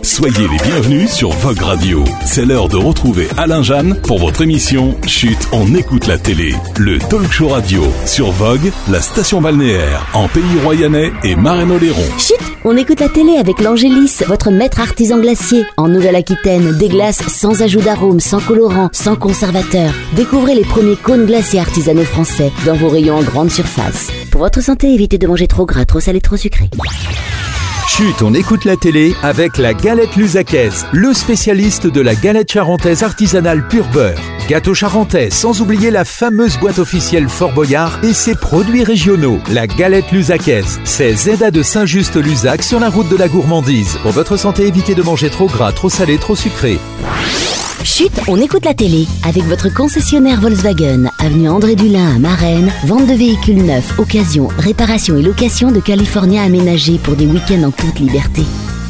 Soyez les bienvenus sur Vogue Radio. C'est l'heure de retrouver Alain Jeanne pour votre émission Chut, on écoute la télé. Le talk show radio sur Vogue, la station balnéaire en Pays Royannais et Marraine-Oléron. Chut, on écoute la télé avec l'Angélis, votre maître artisan glacier. En Nouvelle-Aquitaine, des glaces sans ajout d'arôme, sans colorant, sans conservateur. Découvrez les premiers cônes glaciers artisanaux français dans vos rayons en grande surface. Pour votre santé, évitez de manger trop gras, trop salé, trop sucré. Chut, on écoute la télé avec la galette Luzacaise, le spécialiste de la galette charentaise artisanale pur beurre. Gâteau charentais, sans oublier la fameuse boîte officielle Fort Boyard et ses produits régionaux. La galette Luzacaise, c'est Zeda de Saint-Just-Luzac sur la route de la gourmandise. Pour votre santé, évitez de manger trop gras, trop salé, trop sucré. Chut, on écoute la télé avec votre concessionnaire Volkswagen, avenue André Dulin à Marennes, vente de véhicules neufs, occasion, réparation et location de California aménagés pour des week-ends en toute liberté.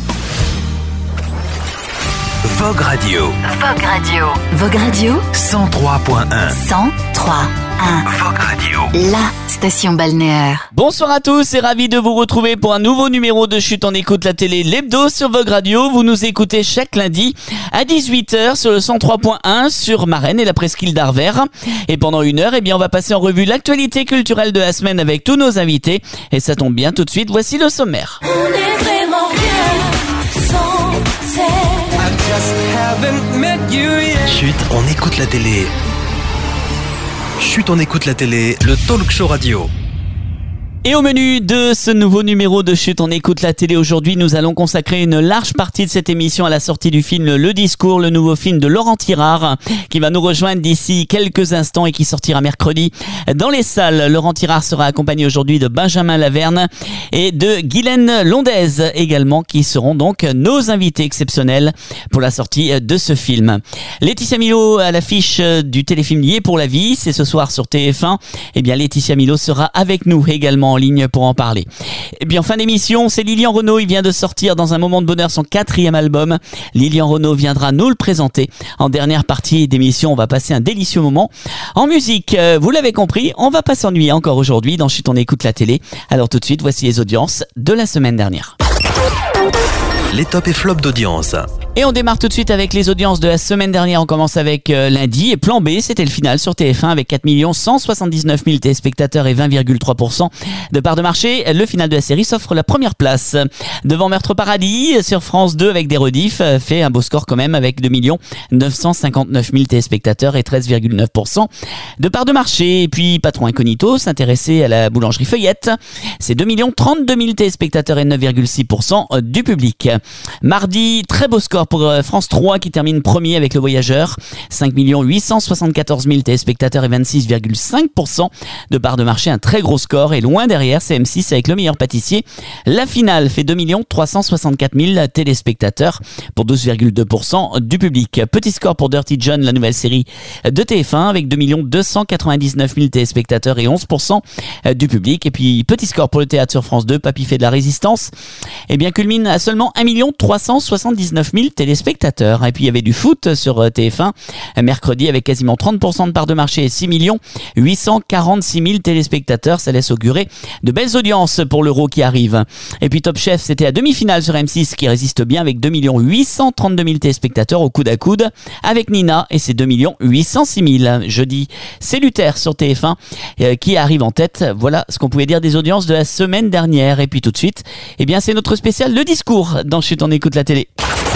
Vogue Radio. Vogue Radio. Vogue Radio 103.1. 103.1. Vogue Radio. La station balnéaire. Bonsoir à tous et ravi de vous retrouver pour un nouveau numéro de Chut, on écoute la télé, l'hebdo sur Vogue Radio. Vous nous écoutez chaque lundi à 18h sur le 103.1 sur Marennes et la presqu'île d'Arvers. Et pendant une heure, on va passer en revue l'actualité culturelle de la semaine avec tous nos invités. Et ça tombe bien, tout de suite, voici le sommaire. On est vraiment bien sans elle. Chut, on écoute la télé. Chut, on écoute la télé, le talk show radio. Et au menu de ce nouveau numéro de Chut, on écoute la télé aujourd'hui, nous allons consacrer une large partie de cette émission à la sortie du film Le Discours, le nouveau film de Laurent Tirard, qui va nous rejoindre d'ici quelques instants et qui sortira mercredi dans les salles. Laurent Tirard sera accompagné aujourd'hui de Benjamin Laverne et de Guylaine Londez également, qui seront donc nos invités exceptionnels pour la sortie de ce film. Laetitia Milo à l'affiche du téléfilm Lié pour la vie, c'est ce soir sur TF1. Laetitia Milo sera avec nous également en ligne pour en parler. Et bien en fin d'émission, c'est Lilian Renaud, il vient de sortir dans un moment de bonheur son 4e album. Lilian Renaud viendra nous le présenter. En dernière partie d'émission, on va passer un délicieux moment. En musique, vous l'avez compris, on va pas s'ennuyer encore aujourd'hui dans Chut, on écoute la télé. Alors tout de suite, voici les audiences de la semaine dernière. Les tops et flops d'audience. Et on démarre tout de suite avec les audiences de la semaine dernière. On commence avec lundi. Et Plan B, c'était le final sur TF1 avec 4 179 000 téléspectateurs et 20,3% de part de marché. Le final de la série s'offre la première place. Devant Meurtre Paradis, sur France 2 avec des rediffs, fait un beau score quand même avec 2 959 000 téléspectateurs et 13,9% de part de marché. Et puis Patron Incognito, s'intéresser à la boulangerie Feuillette. C'est 2 32 000 téléspectateurs et 9,6% du public. Mardi, très beau score pour France 3 qui termine premier avec Le Voyageur. 5 874 000 téléspectateurs et 26,5% de part de marché. Un très gros score. Et loin derrière, c'est M6 avec Le Meilleur Pâtissier. La finale fait 2 364 000 téléspectateurs pour 12,2% du public. Petit score pour Dirty John, la nouvelle série de TF1 avec 2 299 000 téléspectateurs et 11% du public. Et puis petit score pour le théâtre sur France 2, Papy fait de la résistance. Culmine à seulement 1 379 000 téléspectateurs. Et puis il y avait du foot sur TF1 mercredi avec quasiment 30% de part de marché et 6 846 000 téléspectateurs. Ça laisse augurer de belles audiences pour l'Euro qui arrive. Et puis Top Chef, c'était la demi-finale sur M6 qui résiste bien avec 2 832 000 téléspectateurs au coude à coude avec Nina et ses 2 806 000. Jeudi, c'est Luther sur TF1 qui arrive en tête. Voilà ce qu'on pouvait dire des audiences de la semaine dernière. Et puis tout de suite, c'est notre spécial Le Discours dans Chut, on écoute la télé.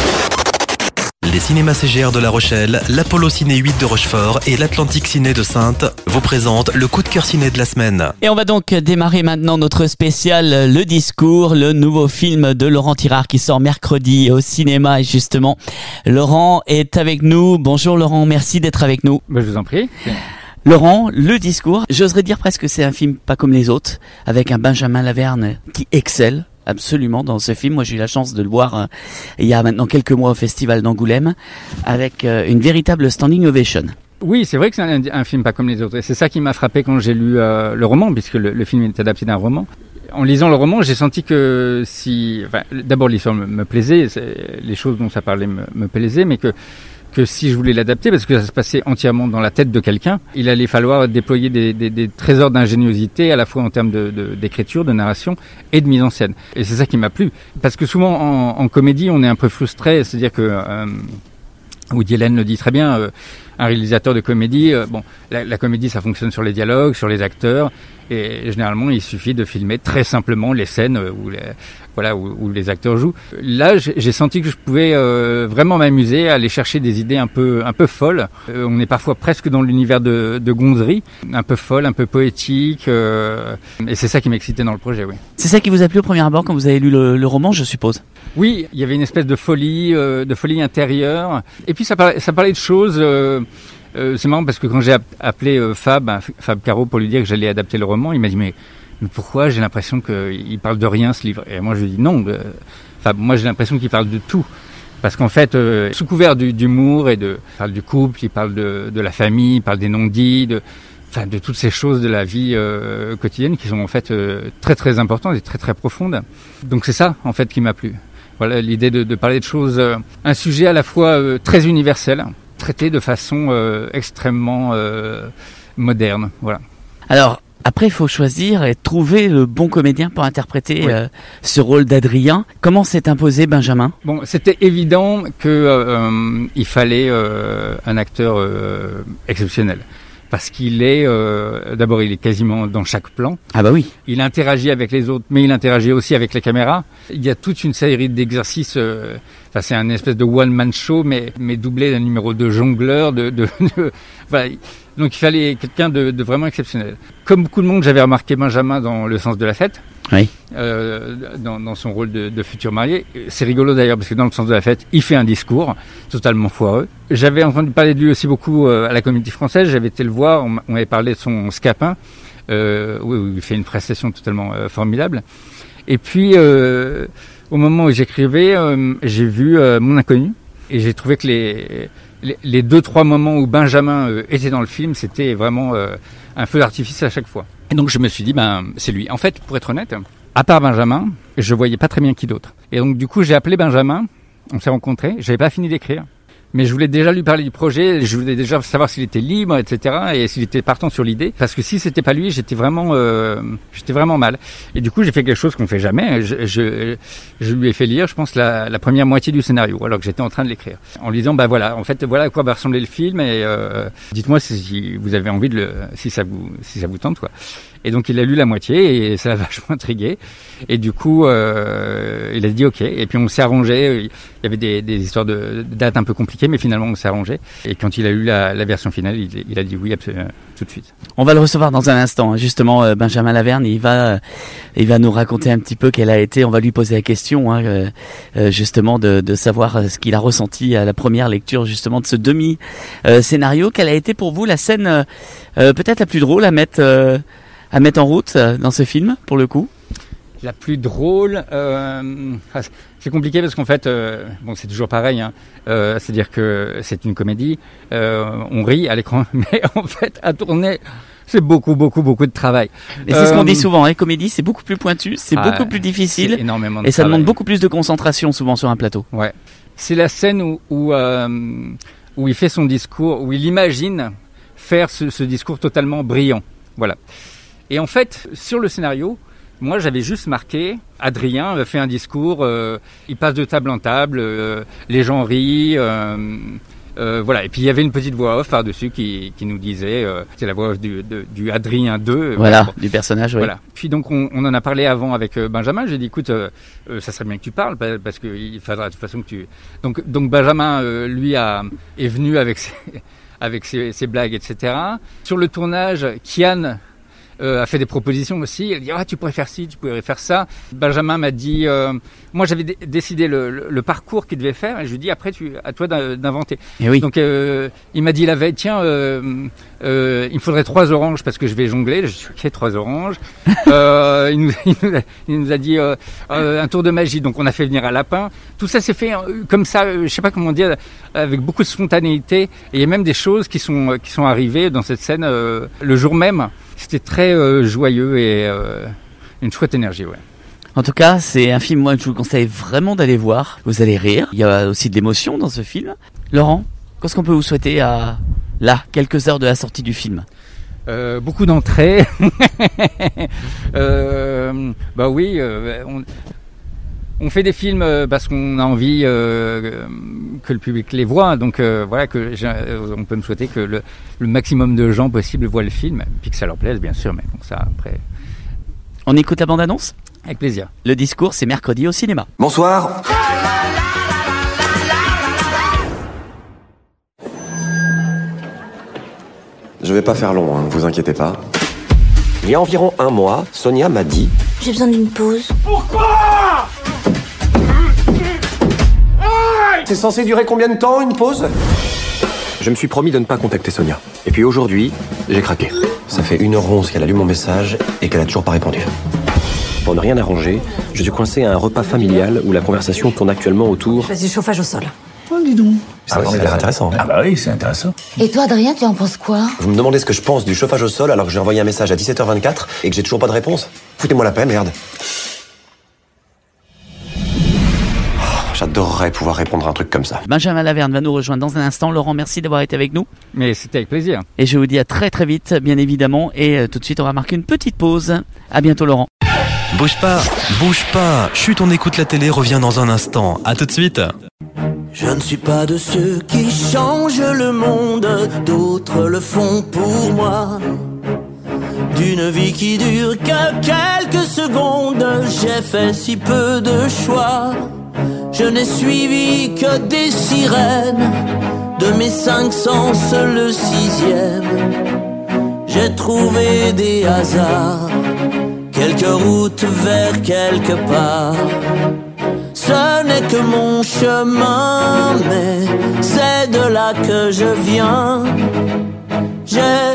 Les cinémas CGR de La Rochelle, l'Apollo Ciné 8 de Rochefort et l'Atlantique Ciné de Saintes vous présentent le coup de cœur ciné de la semaine. Et on va donc démarrer maintenant notre spécial Le Discours, le nouveau film de Laurent Tirard qui sort mercredi au cinéma. Et justement, Laurent est avec nous. Bonjour Laurent, merci d'être avec nous. Je vous en prie. Laurent, Le Discours, j'oserais dire presque que c'est un film pas comme les autres, avec un Benjamin Laverne qui excelle absolument dans ce film. Moi j'ai eu la chance de le voir il y a maintenant quelques mois au festival d'Angoulême avec une véritable standing ovation. Oui, c'est vrai que c'est un film pas comme les autres et c'est ça qui m'a frappé quand j'ai lu le roman, puisque le film est adapté d'un roman. En lisant le roman, j'ai senti que d'abord l'histoire me plaisait, les choses dont ça parlait me plaisaient, mais que que si je voulais l'adapter, parce que ça se passait entièrement dans la tête de quelqu'un, il allait falloir déployer des trésors d'ingéniosité à la fois en termes d'écriture, de narration et de mise en scène. Et c'est ça qui m'a plu. Parce que souvent en comédie, on est un peu frustré, c'est-à-dire que Woody Allen le dit très bien, un réalisateur de comédie, la comédie ça fonctionne sur les dialogues, sur les acteurs, et généralement il suffit de filmer très simplement les scènes où les acteurs jouent. Là, j'ai senti que je pouvais vraiment m'amuser, aller chercher des idées un peu folles. On est parfois presque dans l'univers de Gonzerie, un peu folle, un peu poétique, et c'est ça qui m'excitait dans le projet, oui. C'est ça qui vous a plu au premier abord quand vous avez lu le roman, je suppose? Oui, il y avait une espèce de folie intérieure, et puis ça parlait de choses. C'est marrant parce que quand j'ai appelé Fab Caro pour lui dire que j'allais adapter le roman, il m'a dit mais pourquoi, j'ai l'impression qu'il parle de rien ce livre. Et moi je lui dis non, moi j'ai l'impression qu'il parle de tout. Parce qu'en fait, sous couvert d'humour il parle du couple, il parle de la famille, il parle des non-dits, de toutes ces choses de la vie quotidienne qui sont en fait très très importantes et très très profondes. Donc c'est ça en fait qui m'a plu. Voilà l'idée de parler de choses, un sujet à la fois très universel, traité de façon extrêmement moderne. Voilà. Alors, après, il faut choisir et trouver le bon comédien pour interpréter ce rôle d'Adrien. Comment s'est imposé Benjamin? Bon, c'était évident que il fallait un acteur exceptionnel. Parce qu'il est, d'abord, il est quasiment dans chaque plan. Ah bah oui. Il interagit avec les autres, mais il interagit aussi avec la caméra. Il y a toute une série d'exercices. C'est un espèce de one-man show, mais doublé d'un numéro de jongleur. Voilà. Donc il fallait quelqu'un de vraiment exceptionnel. Comme beaucoup de monde, j'avais remarqué Benjamin dans Le Sens de la Fête. Oui. Dans son rôle de futur marié. C'est rigolo d'ailleurs parce que dans Le Sens de la Fête, il fait un discours totalement foireux. J'avais entendu parler de lui aussi beaucoup à la Comédie Française. J'avais été le voir, on avait parlé de son Scapin, où il fait une prestation totalement formidable. Et puis, au moment où j'écrivais, j'ai vu Mon Inconnu et j'ai trouvé que les 2-3 moments où Benjamin était dans le film, c'était vraiment un feu d'artifice à chaque fois. Et donc je me suis dit, c'est lui. En fait, pour être honnête, à part Benjamin, je voyais pas très bien qui d'autre. Et donc du coup, j'ai appelé Benjamin, on s'est rencontrés, j'avais pas fini d'écrire. Mais je voulais déjà lui parler du projet, je voulais déjà savoir s'il était libre, etc. et s'il était partant sur l'idée. Parce que si c'était pas lui, j'étais vraiment mal. Et du coup, j'ai fait quelque chose qu'on fait jamais. Je lui ai fait lire, je pense, la première moitié du scénario, alors que j'étais en train de l'écrire. En lui disant, voilà à quoi va ressembler le film, et dites-moi si vous avez envie si ça vous tente, quoi. Et donc il a lu la moitié et ça l'a vachement intrigué. Et du coup, il a dit ok. Et puis on s'est arrangé. Il y avait des histoires de dates un peu compliquées, mais finalement on s'est arrangé. Et quand il a lu la version finale, il a dit oui absolument, tout de suite. On va le recevoir dans un instant. Justement, Benjamin Laverne, il va nous raconter un petit peu quelle a été. On va lui poser la question, justement, de savoir ce qu'il a ressenti à la première lecture, justement, de ce demi-scénario. Quelle a été pour vous la scène peut-être la plus drôle à mettre en route dans ce film, pour le coup? La plus drôle, c'est compliqué parce qu'en fait, c'est toujours pareil. C'est-à-dire que c'est une comédie, on rit à l'écran, mais en fait, à tourner, c'est beaucoup de travail. Et c'est ce qu'on dit souvent, comédie, c'est beaucoup plus pointu, c'est beaucoup plus difficile, énormément de et ça travail. Demande beaucoup plus de concentration souvent sur un plateau. Ouais, c'est la scène où il fait son discours, où il imagine faire ce discours totalement brillant. Voilà. Et en fait, sur le scénario, moi j'avais juste marqué, Adrien fait un discours, il passe de table en table, les gens rient, voilà. Et puis il y avait une petite voix off par-dessus qui nous disait, c'est la voix off du Adrien 2. Voilà, du personnage, oui. Voilà. Puis donc on en a parlé avant avec Benjamin, j'ai dit écoute, ça serait bien que tu parles, parce qu'il faudra de toute façon que tu... Donc Benjamin, lui, est venu avec ses blagues, etc. Sur le tournage, Kian a fait des propositions aussi. Elle dit tu pourrais faire ci, tu pourrais faire ça. Benjamin m'a dit moi j'avais décidé le parcours qu'il devait faire et je lui dis après à toi d'inventer. Et oui. Donc il m'a dit la veille tiens il me faudrait 3 oranges parce que je vais jongler. Je dis ok 3 oranges. Il nous a dit un tour de magie. Donc on a fait venir un lapin. Tout ça s'est fait comme ça, je sais pas comment dire, avec beaucoup de spontanéité. Et il y a même des choses qui sont arrivées dans cette scène le jour même. C'était très joyeux et une chouette énergie, ouais. En tout cas, c'est un film, moi, je vous conseille vraiment d'aller voir. Vous allez rire. Il y a aussi de l'émotion dans ce film. Laurent, Qu'est-ce qu'on peut vous souhaiter à quelques heures de la sortie du film? Beaucoup d'entrées. Oui, on fait des films parce qu'on a envie que le public les voit. Donc on peut me souhaiter que le maximum de gens possible voient le film, puis que ça leur plaise, bien sûr. Mais bon, ça après. On écoute la bande-annonce ? Avec plaisir. Le discours, c'est mercredi au cinéma. Bonsoir. Je vais pas faire long, ne vous inquiétez pas. Il y a environ 1 mois, Sonia m'a dit... J'ai besoin d'une pause. Pourquoi ? C'est censé durer combien de temps, une pause ? Je me suis promis de ne pas contacter Sonia. Et puis aujourd'hui, j'ai craqué. Ça fait 1h11 qu'elle a lu mon message et qu'elle a toujours pas répondu. Pour ne rien arranger, je suis coincé à un repas familial où la conversation tourne actuellement autour... Je fais du chauffage au sol. Oh, dis donc. Ah ouais, ça a l'air intéressant. Ah bah oui, c'est intéressant. Et toi, Adrien, tu en penses quoi? Vous me demandez ce que je pense du chauffage au sol alors que j'ai envoyé un message à 17h24 et que j'ai toujours pas de réponse? Foutez-moi la paix, merde. J'adorerais pouvoir répondre à un truc comme ça. Benjamin Laverne va nous rejoindre dans un instant. Laurent, merci d'avoir été avec nous. Mais c'était avec plaisir. Et je vous dis à très très vite, bien évidemment. Et tout de suite, on va marquer une petite pause. À bientôt, Laurent. Bouge pas. Chut, on écoute la télé, revient dans un instant. À tout de suite. Je ne suis pas de ceux qui changent le monde, d'autres le font pour moi. D'une vie qui dure que quelques secondes, j'ai fait si peu de choix. Je n'ai suivi que des sirènes, de mes 5 sens le 6e. J'ai trouvé des hasards, quelques routes vers quelque part. Ce n'est que mon chemin, mais c'est de là que je viens. J'ai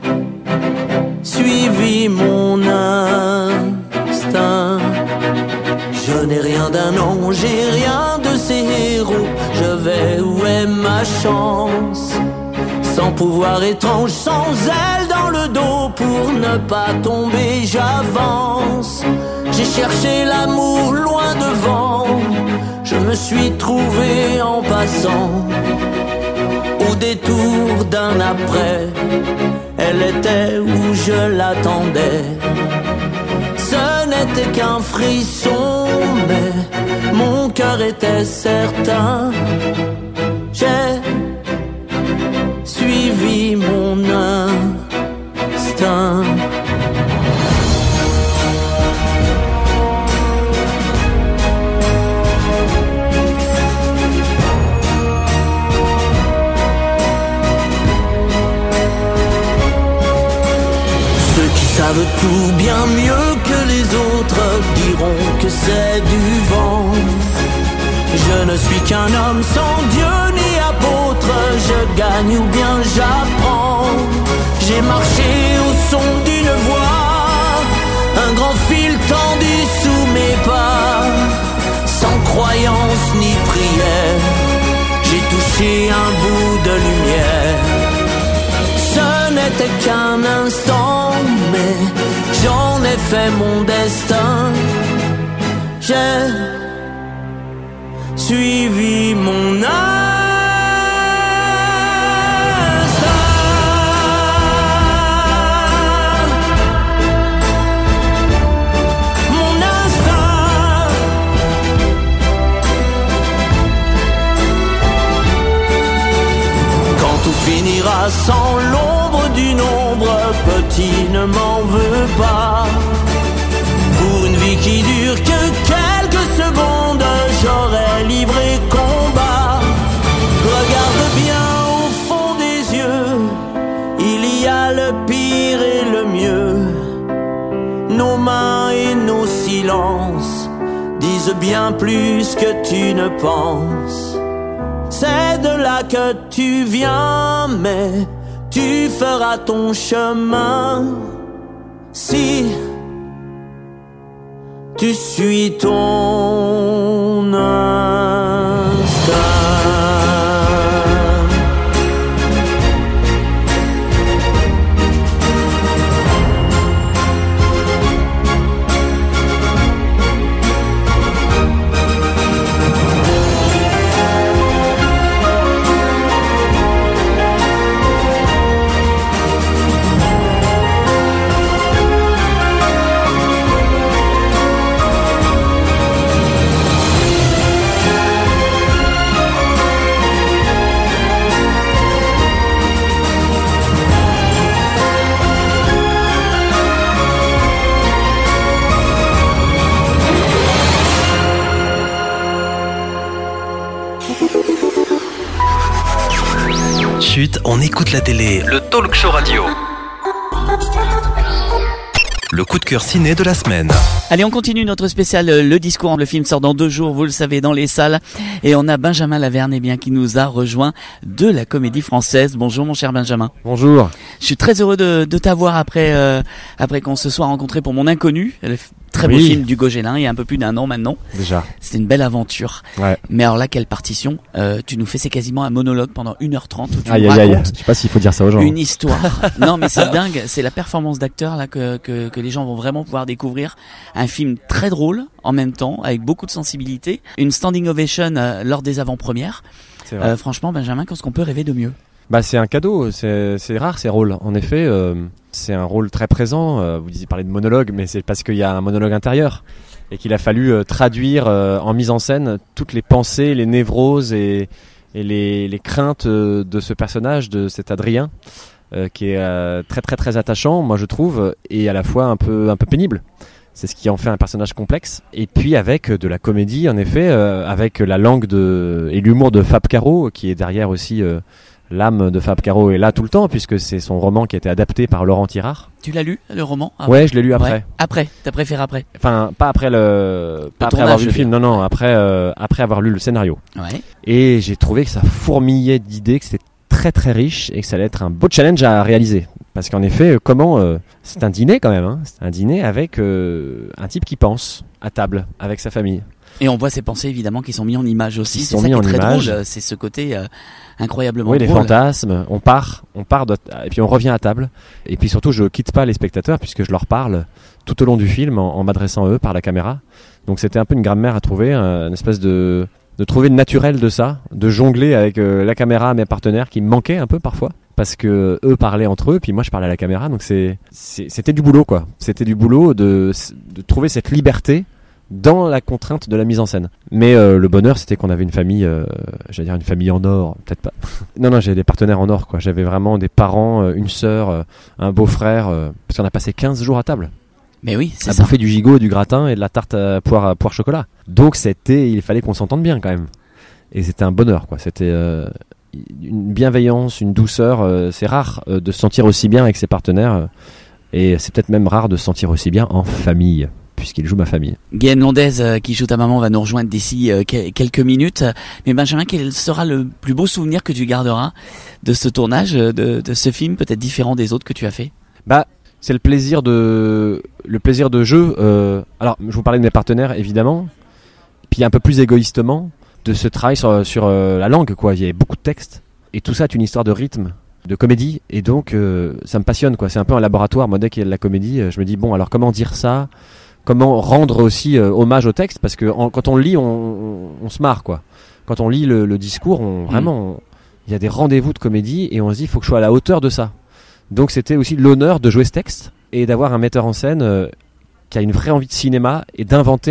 suivi mon instinct. Je n'ai rien d'un ange, j'ai rien de ces héros. Je vais où est ma chance? Sans pouvoir étrange, sans aile dans le dos. Pour ne pas tomber, j'avance. J'ai cherché l'amour loin devant. Je me suis trouvé en passant. Au détour d'un après, elle était où je l'attendais. Ce n'était qu'un frisson, mais mon cœur était certain. J'ai suivi mon instinct. Ceux qui savent tout bien mieux que les autres diront que c'est du vent. Je ne suis qu'un homme sans Dieu ni apôtre. Je gagne ou bien j'apprends. J'ai marché au son d'une voix, un grand fil tendu sous mes pas. Sans croyance ni prière, j'ai touché un bout de lumière. Ce n'était qu'un instant, mais j'en ai fait mon destin. J'ai suivi mon instinct. Mon instinct. Quand tout finira sans l'ombre d'une ombre, petit ne m'en veux pas. Pour une vie qui dure que quelques secondes, j'aurais livré combat. Regarde bien au fond des yeux, il y a le pire et le mieux. Nos mains et nos silences disent bien plus que tu ne penses. C'est de là que tu viens, mais tu feras ton chemin si tu suis ton instinct. Chut, on écoute la télé. Le talk show radio. Le coup de cœur ciné de la semaine. Allez, on continue notre spécial Le Discours. Le film sort dans 2 jours, vous le savez, dans les salles. Et on a Benjamin Laverne, qui nous a rejoint de la Comédie Française. Bonjour mon cher Benjamin. Bonjour. Je suis très heureux de t'avoir après qu'on se soit rencontrés pour Mon Inconnu. Le très beau film d'Hugo Gélin, il y a un peu plus d'1 an maintenant. Déjà. C'était une belle aventure. Ouais. Mais alors là, quelle partition. Tu nous fais, c'est quasiment un monologue pendant 1h30 où tu Aïe, nous aïe, aïe. racontes Je sais pas s'il faut dire ça aux gens. une histoire. Non, mais c'est dingue. C'est la performance d'acteur là que les gens vont vraiment pouvoir découvrir. Un film très drôle en même temps, avec beaucoup de sensibilité. Une standing ovation lors des avant-premières. C'est vrai. Franchement, Benjamin, qu'est-ce qu'on peut rêver de mieux? Bah, c'est un cadeau. C'est rare ces rôles. En effet, c'est un rôle très présent. Vous disiez parler de monologue, mais c'est parce qu'il y a un monologue intérieur et qu'il a fallu traduire en mise en scène toutes les pensées, les névroses et les craintes de ce personnage, de cet Adrien, qui est très très très attachant, moi je trouve, et à la fois un peu pénible. C'est ce qui en fait un personnage complexe. Et puis avec de la comédie, en effet, avec la langue et l'humour de Fab Caro, qui est derrière aussi. L'âme de Fab Caro est là tout le temps, puisque c'est son roman qui a été adapté par Laurent Tirard. Tu l'as lu, le roman? Ouais, je l'ai lu après. Ouais. Après, t'as préféré après? Enfin, pas après après avoir vu le film, non, après avoir lu le scénario. Ouais. Et j'ai trouvé que ça fourmillait d'idées, que c'était très très riche et que ça allait être un beau challenge à réaliser. Parce qu'en effet, c'est un dîner quand même, hein. C'est un dîner avec un type qui pense à table avec sa famille. Et on voit ces pensées évidemment qui sont mises en image aussi. Qui C'est sont ça mis qui est en très image. drôle. C'est ce côté incroyablement Oui, drôle. les fantasmes. On part et puis on revient à table. Et puis surtout, je quitte pas les spectateurs puisque je leur parle tout au long du film en m'adressant à eux par la caméra. Donc c'était un peu une grammaire à trouver, une espèce de trouver le naturel de ça, de jongler avec la caméra, mes partenaires qui me manquaient un peu parfois. Parce que eux parlaient entre eux, puis moi je parlais à la caméra, donc c'était du boulot quoi. C'était du boulot de trouver cette liberté dans la contrainte de la mise en scène. Mais le bonheur, c'était qu'on avait une famille, j'allais dire une famille en or, peut-être pas. Non, j'avais des partenaires en or quoi. J'avais vraiment des parents, une sœur, un beau-frère, parce qu'on a passé 15 jours à table. Mais oui, c'est à ça. bouffer du gigot, du gratin et de la tarte à poire chocolat. Donc il fallait qu'on s'entende bien quand même. Et c'était un bonheur quoi. C'était une bienveillance, une douceur. C'est rare de se sentir aussi bien avec ses partenaires. Et c'est peut-être même rare de se sentir aussi bien en famille, puisqu'il joue ma famille. Guéhem Londez, qui joue ta maman, va nous rejoindre d'ici quelques minutes. Mais Benjamin, quel sera le plus beau souvenir que tu garderas de ce tournage, de ce film, peut-être différent des autres que tu as fait? Bah, c'est le plaisir de jeu. Alors, je vous parlais de mes partenaires, évidemment. Puis un peu plus égoïstement, de ce travail sur la langue, quoi. Il y avait beaucoup de textes. Et tout ça est une histoire de rythme, de comédie. Et donc, ça me passionne, quoi. C'est un peu un laboratoire. Moi, dès qu'il y a de la comédie, je me dis, bon, alors comment dire ça? Comment rendre aussi hommage au texte? Parce que quand on le lit, on se marre, quoi. Quand on lit le discours, il y a des rendez-vous de comédie et on se dit, il faut que je sois à la hauteur de ça. Donc c'était aussi l'honneur de jouer ce texte et d'avoir un metteur en scène qui a une vraie envie de cinéma et d'inventer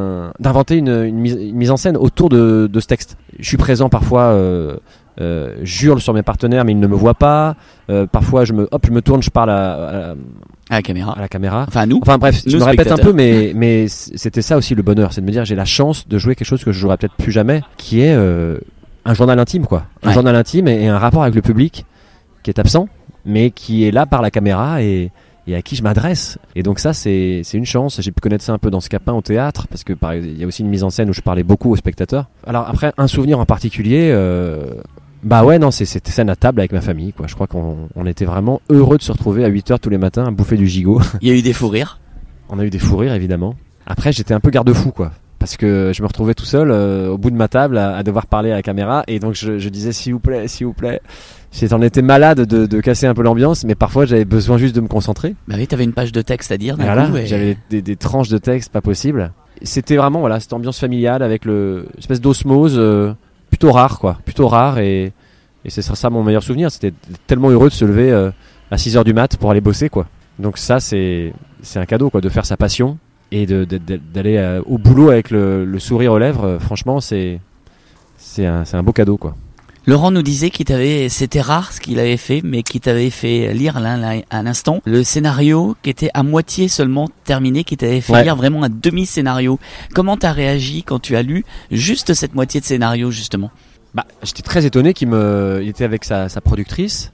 une mise en scène autour de ce texte. Je suis présent parfois, j'hurle sur mes partenaires mais ils ne me voient pas. Parfois je me tourne, je parle à la caméra. À la caméra. Enfin nous. Enfin bref, je me répète un peu, spectateurs. mais c'était ça aussi le bonheur, c'est de me dire j'ai la chance de jouer quelque chose que je jouerai peut-être plus jamais, qui est un journal intime quoi. Un journal intime et un rapport avec le public qui est absent, mais qui est là par la caméra et à qui je m'adresse. Et donc ça c'est une chance. J'ai pu connaître ça un peu dans Scapin au théâtre, parce que il y a aussi une mise en scène où je parlais beaucoup aux spectateurs. Alors après, un souvenir en particulier, bah ouais, non, c'est cette scène à table avec ma famille, quoi. Je crois qu'on était vraiment heureux de se retrouver à 8h tous les matins à bouffer du gigot. Il y a eu des fous rires. On a eu des fous rires, évidemment. Après, j'étais un peu garde-fou, quoi. Parce que je me retrouvais tout seul au bout de ma table à devoir parler à la caméra. Et donc, je disais, s'il vous plaît. J'en étais malade de casser un peu l'ambiance, mais parfois, j'avais besoin juste de me concentrer. Bah oui, t'avais une page de texte à dire. Voilà, j'avais des tranches de texte pas possibles. C'était vraiment, voilà, cette ambiance familiale avec espèce d'osmose plutôt rare, quoi. Plutôt rare et c'est ça mon meilleur souvenir. C'était tellement heureux de se lever à 6h du mat pour aller bosser, quoi. Donc ça, c'est un cadeau, quoi, de faire sa passion et d'aller au boulot avec le sourire aux lèvres. Franchement, c'est un beau cadeau, quoi. Laurent nous disait c'était rare ce qu'il avait fait, mais qu'il t'avait fait lire à l'instant le scénario qui était à moitié seulement terminé, qui t'avait fait lire vraiment un demi-scénario. Comment t'as réagi quand tu as lu juste cette moitié de scénario, justement? J'étais très étonné il était avec sa productrice,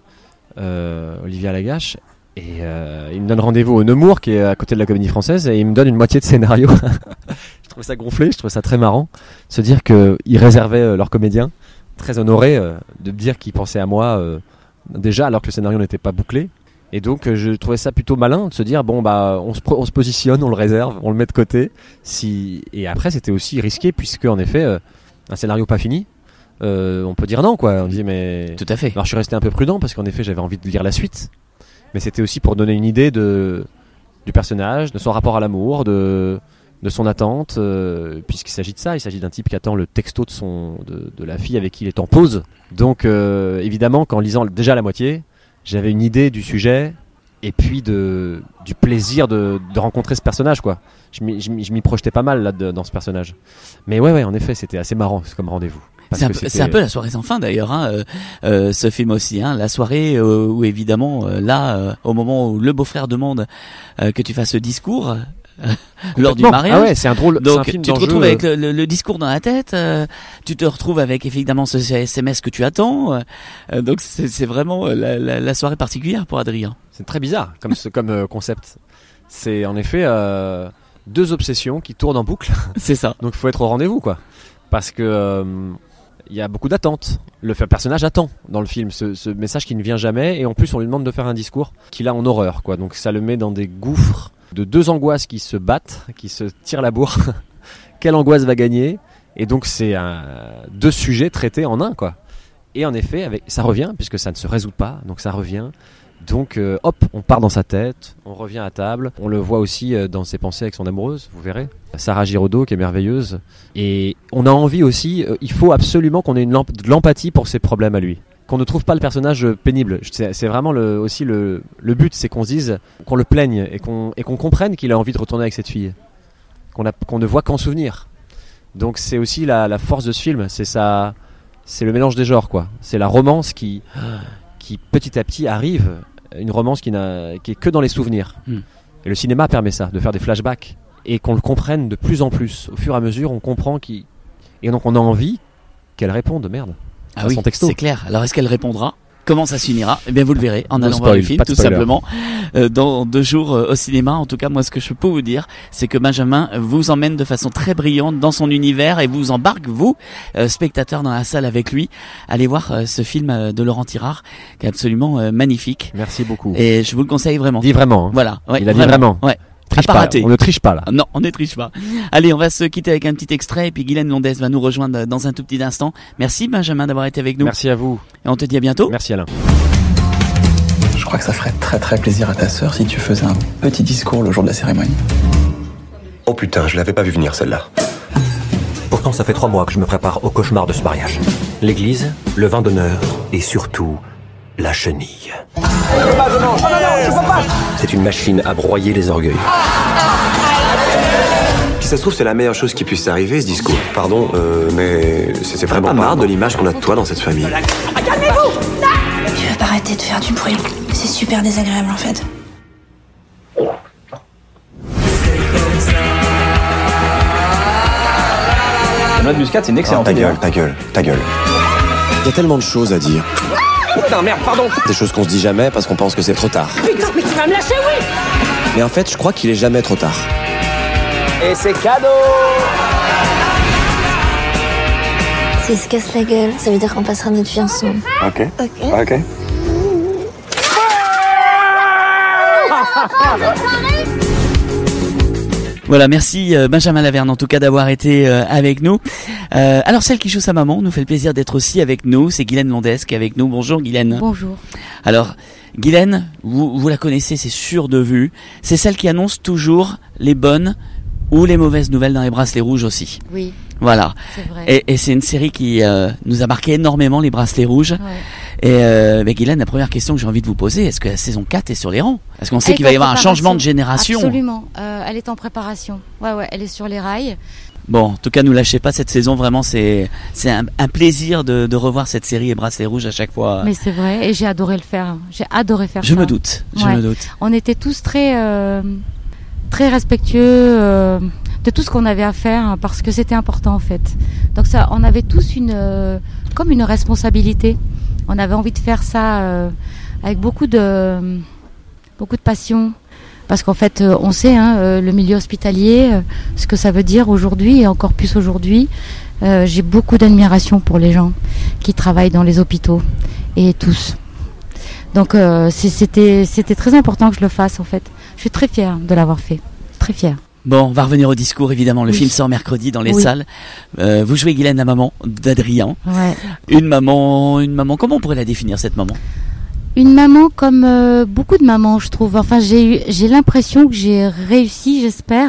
Olivia Lagache, et il me donne rendez-vous au Nemours, qui est à côté de la Comédie Française, et il me donne une moitié de scénario. Je trouvais ça gonflé, je trouvais ça très marrant, se dire qu'ils réservaient leurs comédiens, très honorés de me dire qu'ils pensaient à moi déjà alors que le scénario n'était pas bouclé. Et donc je trouvais ça plutôt malin de se dire on se positionne, on le réserve, on le met de côté. Et après c'était aussi risqué puisque en effet un scénario pas fini, on peut dire non quoi. On dit mais tout à fait. Alors je suis resté un peu prudent parce qu'en effet j'avais envie de lire la suite, mais c'était aussi pour donner une idée du personnage, de son rapport à l'amour, de son attente, puisqu'il s'agit de ça, il s'agit d'un type qui attend le texto de la fille avec qui il est en pause. Donc évidemment qu'en lisant déjà la moitié, j'avais une idée du sujet et puis du plaisir de rencontrer ce personnage quoi. Je m'y projetais pas mal là dans ce personnage. Mais ouais en effet c'était assez marrant comme rendez-vous. C'est un peu la soirée sans fin d'ailleurs, ce film aussi, la soirée où évidemment au moment où le beau-frère demande que tu fasses ce discours lors du mariage. Ah ouais, c'est un drôle. Donc c'est un film tu te retrouves avec le discours dans la tête, tu te retrouves avec évidemment ce SMS que tu attends. Donc c'est vraiment la soirée particulière pour Adrien. C'est très bizarre comme concept. C'est en effet deux obsessions qui tournent en boucle. C'est ça. Donc il faut être au rendez-vous quoi, parce que il y a beaucoup d'attentes. Le personnage attend dans le film ce message qui ne vient jamais, et en plus on lui demande de faire un discours qu'il a en horreur quoi. Donc ça le met dans des gouffres de deux angoisses qui se battent, qui se tirent la bourre. Quelle angoisse va gagner? Et donc c'est deux sujets traités en un quoi. Et en effet ça revient puisque ça ne se résout pas, donc ça revient. Donc on part dans sa tête, on revient à table, on le voit aussi dans ses pensées avec son amoureuse, vous verrez, Sarah Giraudot qui est merveilleuse, et on a envie aussi, il faut absolument qu'on ait de l'empathie pour ses problèmes à lui, qu'on ne trouve pas le personnage pénible. C'est vraiment aussi le but, c'est qu'on se dise, qu'on le plaigne et qu'on comprenne qu'il a envie de retourner avec cette fille, qu'on ne voit qu'en souvenir. Donc c'est aussi la force de ce film, c'est le mélange des genres quoi, c'est la romance qui petit à petit arrive, une romance qui est que dans les souvenirs. Et le cinéma permet ça, de faire des flashbacks et qu'on le comprenne de plus en plus. Au fur et à mesure, on comprend et donc on a envie qu'elle réponde, à son texto. C'est clair. Alors est-ce qu'elle répondra ? Comment ça s'unira ? Eh bien, vous le verrez en allant spoil, voir le film, pas de tout spoiler. simplement. Dans 2 jours au cinéma. En tout cas, moi, ce que je peux vous dire, c'est que Benjamin vous emmène de façon très brillante dans son univers et vous embarque, vous, spectateurs, dans la salle avec lui. Allez voir ce film de Laurent Tirard, qui est absolument magnifique. Merci beaucoup. Et je vous le conseille vraiment. Dis vraiment. Voilà. Ouais, il a dit vraiment. Ouais. Triche pas pas, raté. on ne triche pas là. Non, on ne triche pas. Allez, on va se quitter avec un petit extrait et puis Guylaine Londès va nous rejoindre dans un tout petit instant. Merci Benjamin d'avoir été avec nous. Merci à vous. Et on te dit à bientôt. Merci Alain. Je crois que ça ferait très très plaisir à ta sœur si tu faisais un petit discours le jour de la cérémonie. Oh putain, je l'avais pas vu venir celle-là. Pourtant, ça fait 3 mois que je me prépare au cauchemar de ce mariage. L'église, le vin d'honneur et surtout la chenille. C'est une machine à broyer les orgueils. Si ça se trouve, c'est la meilleure chose qui puisse arriver, ce discours. Pardon, mais c'est vraiment pas marre de l'image qu'on a de toi dans cette famille. Calmez-vous! Tu veux pas arrêter de faire du bruit? C'est super désagréable en fait. La noix de muscade, c'est une excellente idée. Ta gueule. Il y a tellement de choses à dire. Putain, merde, pardon! Des choses qu'on se dit jamais parce qu'on pense que c'est trop tard. Putain, mais tu vas me lâcher, oui! Mais en fait, je crois qu'il est jamais trop tard. Et c'est cadeau! S'il se casse la gueule, ça veut dire qu'on passera notre vie ensemble. Ok. Voilà, merci Benjamin Laverne en tout cas d'avoir été avec nous. Alors celle qui joue sa maman nous fait le plaisir d'être aussi avec nous, c'est Guylaine Londès qui est avec nous. Bonjour Guylaine. Bonjour. Alors Guylaine, vous la connaissez, c'est sûr de vue. C'est celle qui annonce toujours les bonnes ou les mauvaises nouvelles dans les bracelets rouges aussi. Oui. Voilà. C'est vrai. Et c'est une série qui nous a marqué énormément, les bracelets rouges. Ouais. Et Guylaine, la première question que j'ai envie de vous poser, est-ce que la saison 4 est sur les rangs? Parce qu'on sait qu'il va y avoir un changement de génération. Absolument. Elle est en préparation. Ouais, elle est sur les rails. Bon, en tout cas, ne lâchez pas cette saison. Vraiment, c'est un plaisir de revoir cette série et bracelets rouges à chaque fois. Mais c'est vrai, et j'ai adoré le faire. J'ai adoré faire ça. Je me doute. On était tous très respectueux tout ce qu'on avait à faire parce que c'était important en fait. Donc ça, on avait tous comme une responsabilité. On avait envie de faire ça avec beaucoup de passion. Parce qu'en fait, on sait, le milieu hospitalier, ce que ça veut dire aujourd'hui et encore plus aujourd'hui. J'ai beaucoup d'admiration pour les gens qui travaillent dans les hôpitaux et tous. Donc c'était très important que je le fasse en fait. Je suis très fière de l'avoir fait, très fière. Bon, on va revenir au discours évidemment. Le film sort mercredi dans les salles. Vous jouez Guylaine, la maman d'Adrien. Ouais. Une maman. Comment on pourrait la définir cette maman? Une maman comme beaucoup de mamans, je trouve. Enfin, j'ai l'impression que j'ai réussi, j'espère,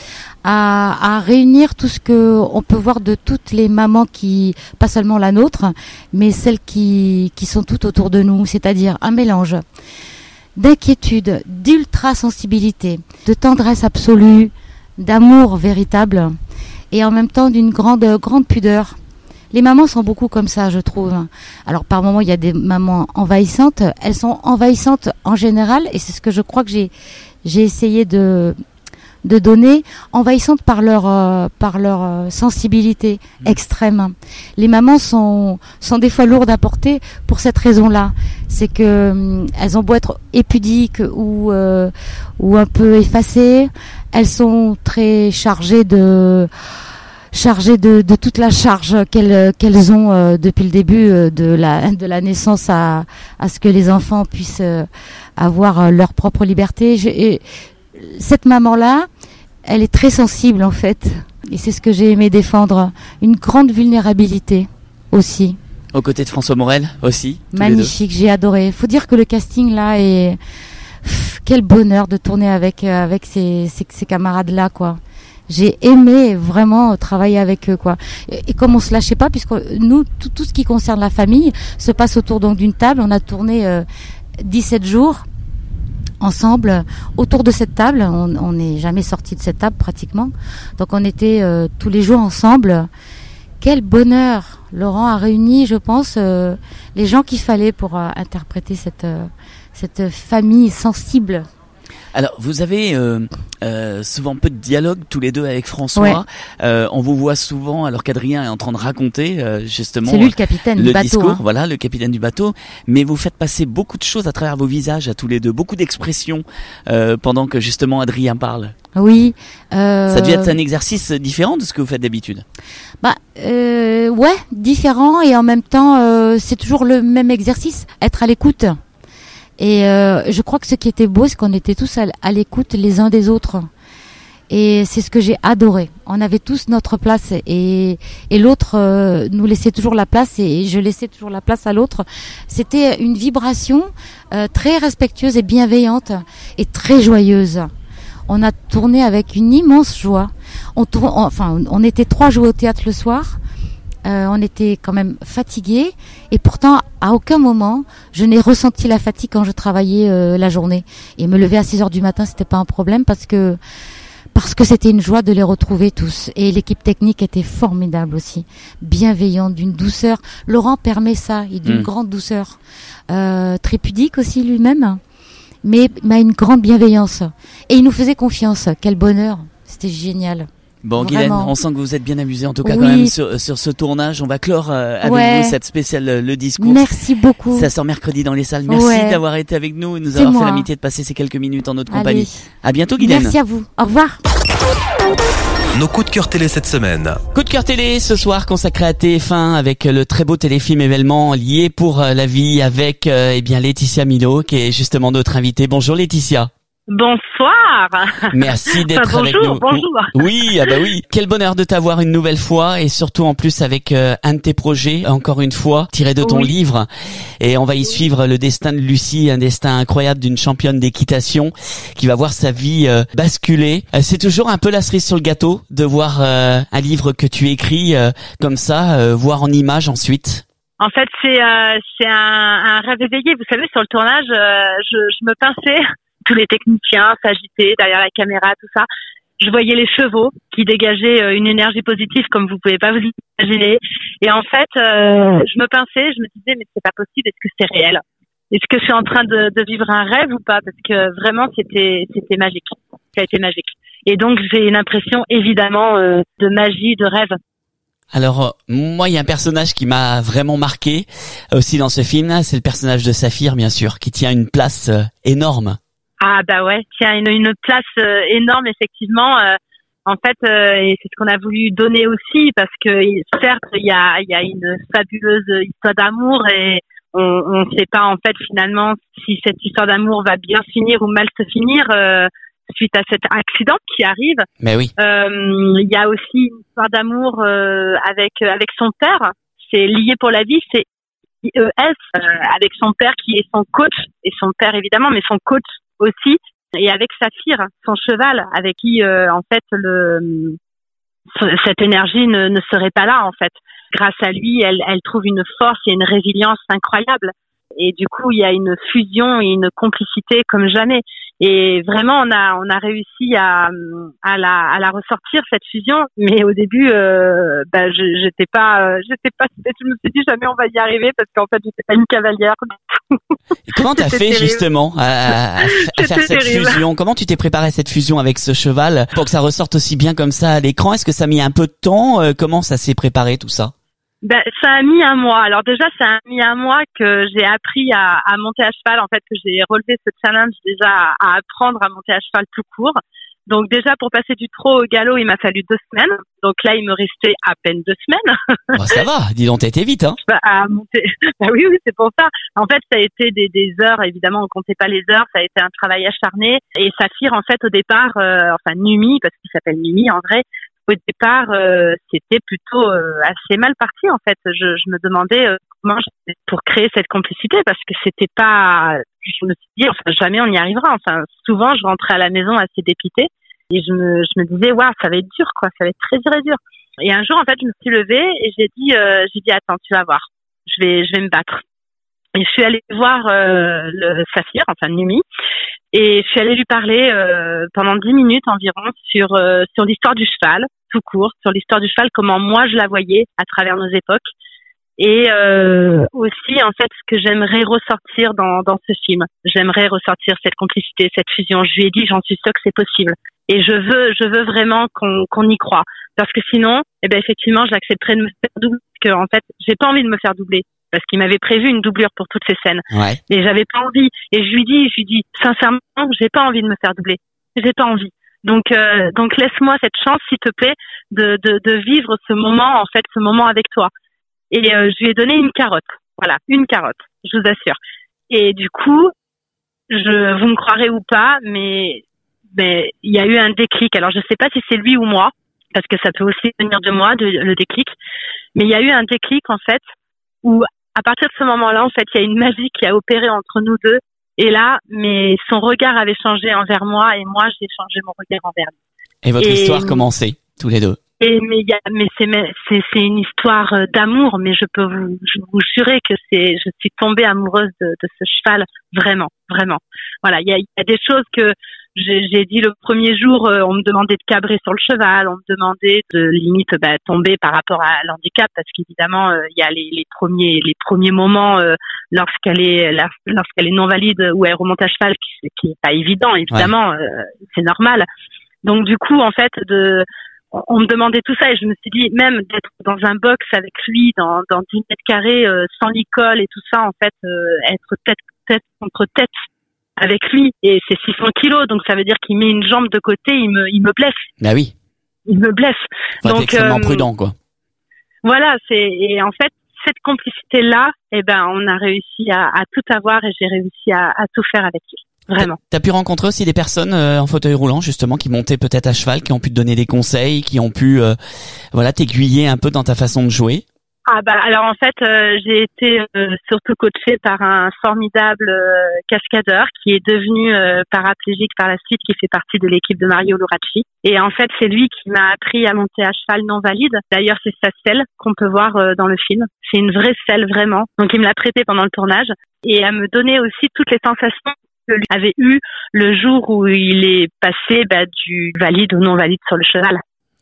à réunir tout ce que on peut voir de toutes les mamans pas seulement la nôtre, mais celles qui sont toutes autour de nous. C'est-à-dire un mélange d'inquiétude, d'ultra-sensibilité, de tendresse absolue, d'amour véritable, et en même temps d'une grande pudeur. Les mamans sont beaucoup comme ça, je trouve. Alors par moments, il y a des mamans envahissantes. Elles sont envahissantes en général, et c'est ce que je crois que j'ai essayé de donner, envahissantes par leur sensibilité extrême. Les mamans sont des fois lourdes à porter pour cette raison-là. C'est que elles ont beau être épudiques ou un peu effacées, elles sont très chargées de toute la charge qu'elles ont depuis le début de la naissance à ce que les enfants puissent avoir leur propre liberté. Et cette maman-là, elle est très sensible en fait, et c'est ce que j'ai aimé défendre, une grande vulnérabilité aussi. Aux côtés de François Morel aussi. Magnifique, j'ai adoré. Faut dire que le casting là est quel bonheur de tourner avec ces camarades là quoi. J'ai aimé vraiment travailler avec eux quoi. Et comme on se lâchait pas, puisque nous tout ce qui concerne la famille se passe autour donc d'une table. On a tourné 17 jours ensemble autour de cette table. On n'est jamais sorti de cette table pratiquement. Donc on était tous les jours ensemble. Quel bonheur! Laurent a réuni, je pense, les gens qu'il fallait pour interpréter cette famille sensible. Alors, vous avez souvent peu de dialogue tous les deux avec François. Ouais. On vous voit souvent alors qu'Adrien est en train de raconter justement. C'est lui le capitaine du bateau. Discours, voilà, le capitaine du bateau. Mais vous faites passer beaucoup de choses à travers vos visages à tous les deux, beaucoup d'expressions pendant que justement Adrien parle. Oui. Ça devait être un exercice différent de ce que vous faites d'habitude. Ouais, différent et en même temps c'est toujours le même exercice, être à l'écoute. Et je crois que ce qui était beau, c'est qu'on était tous à l'écoute les uns des autres. Et c'est ce que j'ai adoré. On avait tous notre place et l'autre nous laissait toujours la place et je laissais toujours la place à l'autre. C'était une vibration très respectueuse et bienveillante et très joyeuse. On a tourné avec une immense joie. On était 3 jouer au théâtre le soir. On était quand même fatigués et pourtant à aucun moment je n'ai ressenti la fatigue quand je travaillais la journée. Et me lever à 6h du matin, c'était pas un problème parce que c'était une joie de les retrouver tous. Et l'équipe technique était formidable aussi, bienveillante, d'une douceur. Laurent permet ça, il est d'une grande douceur, très pudique aussi lui-même, mais une grande bienveillance. Et il nous faisait confiance. Quel bonheur, c'était génial. Bon, Guylaine, on sent que vous êtes bien amusée en tout cas quand même sur ce tournage. On va clore avec vous cette spéciale Le Discours. Merci beaucoup. Ça sort mercredi dans les salles. Merci d'avoir été avec nous et nous avoir fait l'amitié de passer ces quelques minutes en notre compagnie. À bientôt, Guylaine. Merci à vous. Au revoir. Nos coups de cœur télé cette semaine. Coup de cœur télé ce soir consacré à TF1 avec le très beau téléfilm événement lié pour la vie avec Laetitia Milot qui est justement notre invitée. Bonjour Laetitia. Bonsoir. Merci d'être avec nous. Bonjour. Oui, oui. Quel bonheur de t'avoir une nouvelle fois et surtout en plus avec un de tes projets, encore une fois, tiré de ton livre. Et on va y suivre le destin de Lucie, un destin incroyable d'une championne d'équitation qui va voir sa vie basculer. C'est toujours un peu la cerise sur le gâteau de voir un livre que tu écris comme ça, voir en images ensuite. En fait, c'est un rêve éveillé. Vous savez, sur le tournage, je me pinçais. Tous les techniciens s'agitaient derrière la caméra, tout ça. Je voyais les chevaux qui dégageaient une énergie positive comme vous pouvez pas vous imaginer. Et en fait, je me pinçais, je me disais mais c'est pas possible, est-ce que c'est réel? Est-ce que je suis en train de vivre un rêve ou pas? Parce que vraiment c'était magique. Ça a été magique. Et donc j'ai une impression évidemment de magie, de rêve. Alors, moi, il y a un personnage qui m'a vraiment marqué aussi dans ce film, c'est le personnage de Saphir, bien sûr, qui tient une place énorme. Ah bah ouais, tient une place énorme, effectivement. En fait, et c'est ce qu'on a voulu donner aussi, parce que certes, il y a une fabuleuse histoire d'amour et on ne sait pas en fait finalement si cette histoire d'amour va bien finir ou mal se finir. Suite à cet accident qui arrive. Mais oui. Il y a aussi une histoire d'amour avec son père. C'est lié pour la vie, c'est IES, avec son père qui est son coach, et son père évidemment, mais son coach aussi, et avec Saphir, son cheval, avec qui en fait cette énergie ne serait pas là en fait. Grâce à lui, elle trouve une force et une résilience incroyable. Et du coup, il y a une fusion et une complicité comme jamais. Et vraiment, on a réussi à la ressortir, cette fusion. Mais au début, j'étais pas, je me suis dit jamais on va y arriver parce qu'en fait, j'étais pas une cavalière. Et comment t'as fait terrible. justement à faire cette fusion? Comment tu t'es préparé à cette fusion avec ce cheval pour que ça ressorte aussi bien comme ça à l'écran? Est-ce que ça a mis un peu de temps? Comment ça s'est préparé tout ça? Ça a mis un mois. Alors déjà, ça a mis un mois que j'ai appris à monter à cheval. En fait, que j'ai relevé ce challenge déjà à apprendre à monter à cheval tout court. Donc déjà, pour passer du trot au galop, il m'a fallu 2 semaines. Donc là, il me restait à peine 2 semaines. Bon, ça va. Dis donc, t'as été vite, hein. À monter. Oui, c'est pour ça. En fait, ça a été des heures. Évidemment, on comptait pas les heures. Ça a été un travail acharné. Et Saphir, en fait, au départ, Numi, parce qu'il s'appelle Numi en vrai. Au départ, c'était plutôt assez mal parti en fait. Je me demandais comment je faisais pour créer cette complicité parce que c'était pas. Je me suis dit jamais on y arrivera. Enfin, souvent je rentrais à la maison assez dépitée et je me disais waouh, ça va être dur quoi, ça va être très dur et dur. Et un jour en fait, je me suis levée et j'ai dit attends, tu vas voir, je vais me battre. Et je suis allée voir le Saphir, Numi, et je suis allée lui parler pendant 10 minutes environ sur l'histoire du cheval, tout court, sur l'histoire du cheval, comment moi je la voyais à travers nos époques, et aussi en fait ce que j'aimerais ressortir dans ce film. J'aimerais ressortir cette complicité, cette fusion. Je lui ai dit, j'en suis sûre que c'est possible, et je veux vraiment qu'on y croit, parce que sinon, effectivement, j'accepterais de me faire doubler, parce que en fait, j'ai pas envie de me faire doubler. Parce qu'il m'avait prévu une doublure pour toutes ces scènes. Ouais. Et j'avais pas envie. Et je lui dis, sincèrement, j'ai pas envie de me faire doubler. J'ai pas envie. Donc laisse-moi cette chance, s'il te plaît, de vivre ce moment avec toi. Et je lui ai donné une carotte. Voilà, une carotte. Je vous assure. Et du coup, vous me croirez ou pas, mais il y a eu un déclic. Alors je sais pas si c'est lui ou moi, parce que ça peut aussi venir de moi, le déclic. Mais il y a eu un déclic, en fait, où à partir de ce moment-là, en fait, il y a une magie qui a opéré entre nous deux. Et là, son regard avait changé envers moi et moi, j'ai changé mon regard envers lui. Et votre histoire commençait, tous les deux. Mais c'est une histoire d'amour, mais je peux vous jurer que je suis tombée amoureuse de ce cheval, vraiment, vraiment. Voilà, il y a des choses que j'ai dit le premier jour, on me demandait de cabrer sur le cheval, on me demandait de limite tomber par rapport à l'handicap, parce qu'évidemment il y a les premiers moments lorsqu'elle est non valide ou elle remonte à cheval, qui est pas évident évidemment, c'est normal. Donc du coup en fait on me demandait tout ça et je me suis dit même d'être dans un box avec lui dans 10 mètres carrés sans l'école et tout ça, en fait être tête contre tête avec lui, et c'est 600 kilos, donc ça veut dire qu'il met une jambe de côté, il me blesse. Bah oui. Il me blesse. Faut être extrêmement prudent, quoi. Voilà, et en fait, cette complicité-là, on a réussi à tout avoir et j'ai réussi à tout faire avec lui. Vraiment. T'as pu rencontrer aussi des personnes en fauteuil roulant, justement, qui montaient peut-être à cheval, qui ont pu te donner des conseils, qui ont pu, t'aiguiller un peu dans ta façon de jouer? Alors en fait, j'ai été surtout coachée par un formidable cascadeur qui est devenu paraplégique par la suite, qui fait partie de l'équipe de Mario Luracci. Et en fait, c'est lui qui m'a appris à monter à cheval non valide. D'ailleurs, c'est sa selle qu'on peut voir dans le film. C'est une vraie selle, vraiment. Donc il me l'a prêtée pendant le tournage et à me donner aussi toutes les sensations que lui avait eues le jour où il est passé du valide au non valide sur le cheval.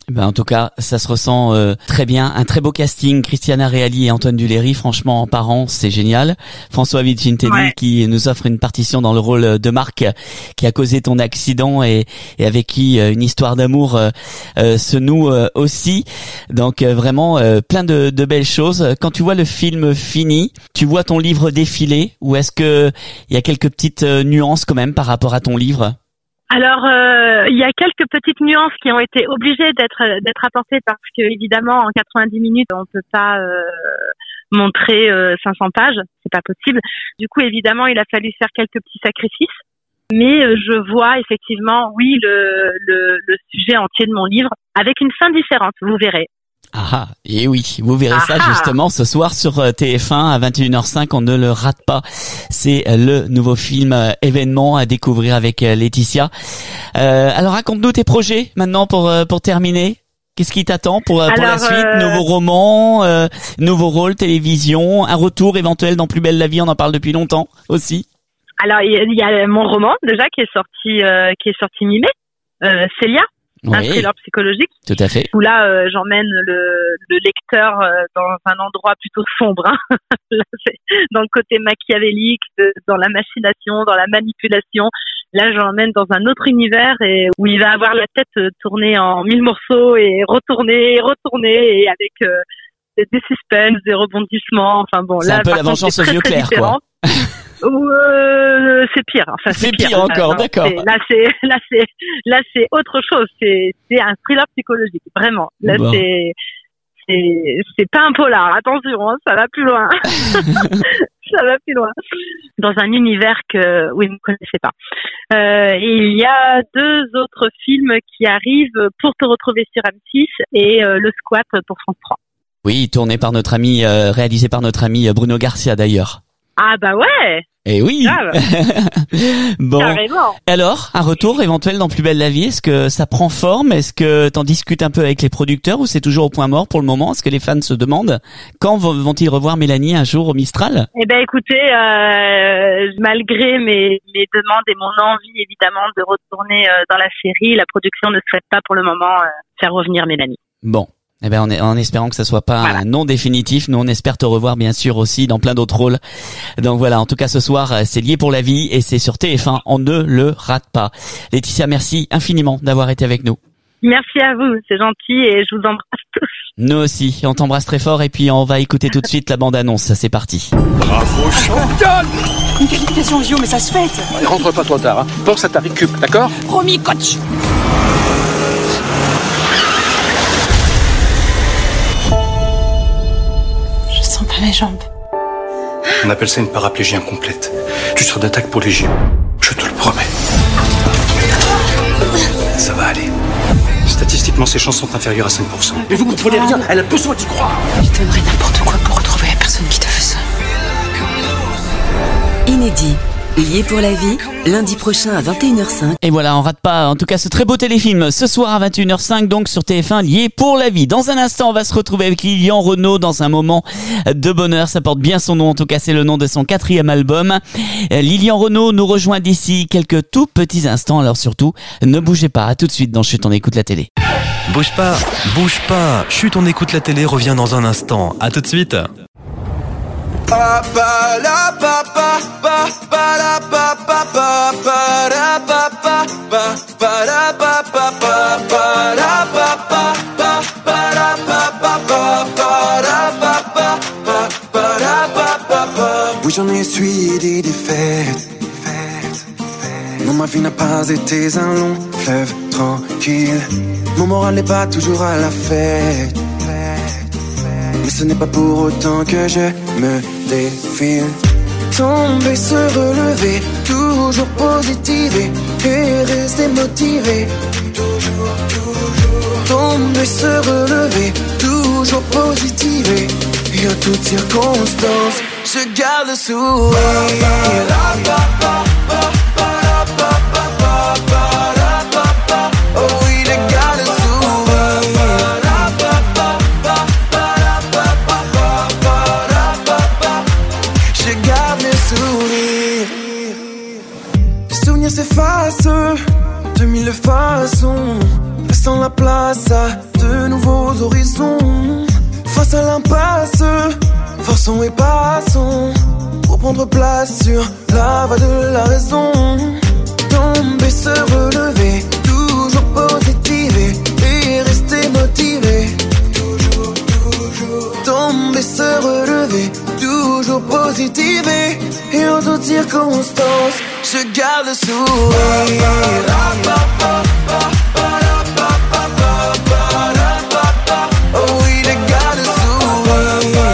Ben, en tout cas, ça se ressent très bien. Un très beau casting. Christiana Reali et Antoine Duléry, franchement, en parents, c'est génial. François Vicentelli qui nous offre une partition dans le rôle de Marc, qui a causé ton accident et avec qui une histoire d'amour se noue aussi. Donc vraiment plein de belles choses. Quand tu vois le film fini, tu vois ton livre défiler, ou est-ce que il y a quelques petites nuances quand même par rapport à ton livre? Alors, il y a quelques petites nuances qui ont été obligées d'être apportées parce que évidemment en 90 minutes on peut pas montrer 500 pages, c'est pas possible. Du coup, évidemment, il a fallu faire quelques petits sacrifices. Mais je vois effectivement, oui, le sujet entier de mon livre avec une fin différente, vous verrez. Ah, et oui, vous verrez ça justement ce soir sur TF1 à 21h05, on ne le rate pas. C'est le nouveau film événement à découvrir avec Laetitia. Alors raconte-nous tes projets maintenant pour terminer. Qu'est-ce qui t'attend pour la suite? Nouveau roman, nouveau rôle, télévision, un retour éventuel dans Plus belle la vie, on en parle depuis longtemps aussi. Alors il y a mon roman déjà qui est sorti mi-mai, Célia. Un thriller psychologique. Tout à fait. Où là, j'emmène le lecteur dans un endroit plutôt sombre. Hein. Là, c'est dans le côté machiavélique, dans la machination, dans la manipulation. Là, j'emmène dans un autre univers et où il va avoir la tête tournée en 1000 morceaux et retourner et avec des suspens, des rebondissements. Enfin bon, c'est là, un peu la vengeance au vieux clair, quoi. C'est pire. Enfin, c'est pire encore, non, d'accord. Là, c'est autre chose. C'est un thriller psychologique, vraiment. Là, bon. C'est pas un polar. Attention, hein, ça va plus loin. Ça va plus loin. Dans un univers que vous ne connaissez pas. Il y a 2 autres films qui arrivent pour te retrouver sur M6 et Le Squat pour France 3. Oui, tourné par notre ami, réalisé par notre ami Bruno Garcia d'ailleurs. Ah bah ouais. Eh oui. Bon. Carrément. Alors, un retour éventuel dans Plus belle la vie, est-ce que ça prend forme? Est-ce que t'en discutes un peu avec les producteurs ou c'est toujours au point mort pour le moment? Est-ce que les fans se demandent quand vont-ils revoir Mélanie un jour au Mistral? Eh ben écoutez, malgré mes demandes et mon envie évidemment de retourner dans la série, la production ne souhaite pas pour le moment faire revenir Mélanie. Bon. Eh ben, en espérant que ça soit pas un non définitif, nous on espère te revoir bien sûr aussi dans plein d'autres rôles. Donc voilà, en tout cas ce soir c'est Lié pour la vie et c'est sur TF1, on ne le rate pas. Laetitia, merci infiniment d'avoir été avec nous. Merci à vous, c'est gentil et je vous embrasse tous. Nous aussi, on t'embrasse très fort et puis on va écouter tout de suite la bande-annonce, c'est parti. Bravo championne! Une qualification JO, mais ça se fait. Allez, rentre pas trop tard, hein. Pense à ta récup, d'accord? Promis, coach. Je sens pas mes jambes. On appelle ça une paraplégie incomplète. Tu seras d'attaque pour les JO. Je te le promets. Ça va aller. Statistiquement, ses chances sont inférieures à 5%. Mais vous comprenez rien, elle a besoin d'y croire. Je donnerais n'importe quoi pour retrouver la personne qui t'a fait ça. Inédit. Lié pour la vie, lundi prochain à 21h05. Et voilà, on rate pas en tout cas ce très beau téléfilm ce soir à 21h05 donc sur TF1, Lié pour la vie. Dans un instant, on va se retrouver avec Lilian Renaud dans un moment de bonheur, ça porte bien son nom, en tout cas c'est le nom de son 4e album. Lilian Renaud nous rejoint d'ici quelques tout petits instants, alors surtout ne bougez pas, à tout de suite dans Chut on écoute la télé. Bouge pas, Chut on écoute la télé revient dans un instant, à tout de suite. Oui, j'en ai essuyé des défaites. Non, ma vie n'a pas été un long fleuve tranquille. Mon moral n'est pas toujours à la fête. Mais ce n'est pas pour autant que je me défile. Tomber, se relever, toujours positiver et rester motivé. Tomber, se relever, toujours positiver. Et en toutes circonstances, je garde le sourire. Oh oui, je garde le sourire. Je garde le sourire. Les souvenirs s'effacent de mille façons. laissant la place à de nouveaux horizons. Face à l'impasse, forçons et passons pour prendre place sur la voie de la raison. Tomber, se relever, toujours positiver et rester motivé. Tomber, se relever, toujours positiver et en toutes circonstances, je garde le sourire. Oh oui, je garde le sourire.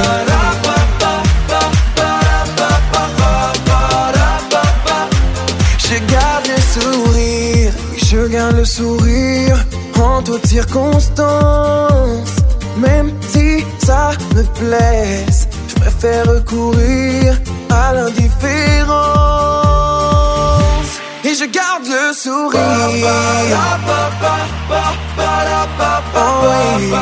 Je garde le sourire. Oui, je garde le sourire en toutes circonstances. Même si ça me blesse, je préfère recourir à l'indifférence. Et je garde le sourire. Oh oui.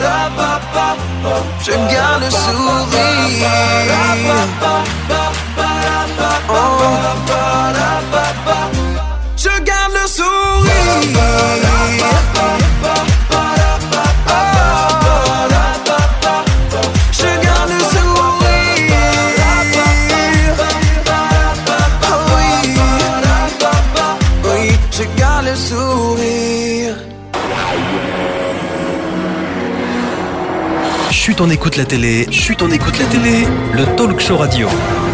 Je garde le sourire. Oh. Je garde le sourire. Chut, on écoute la télé. Chut, on écoute la télé. Le talk show radio.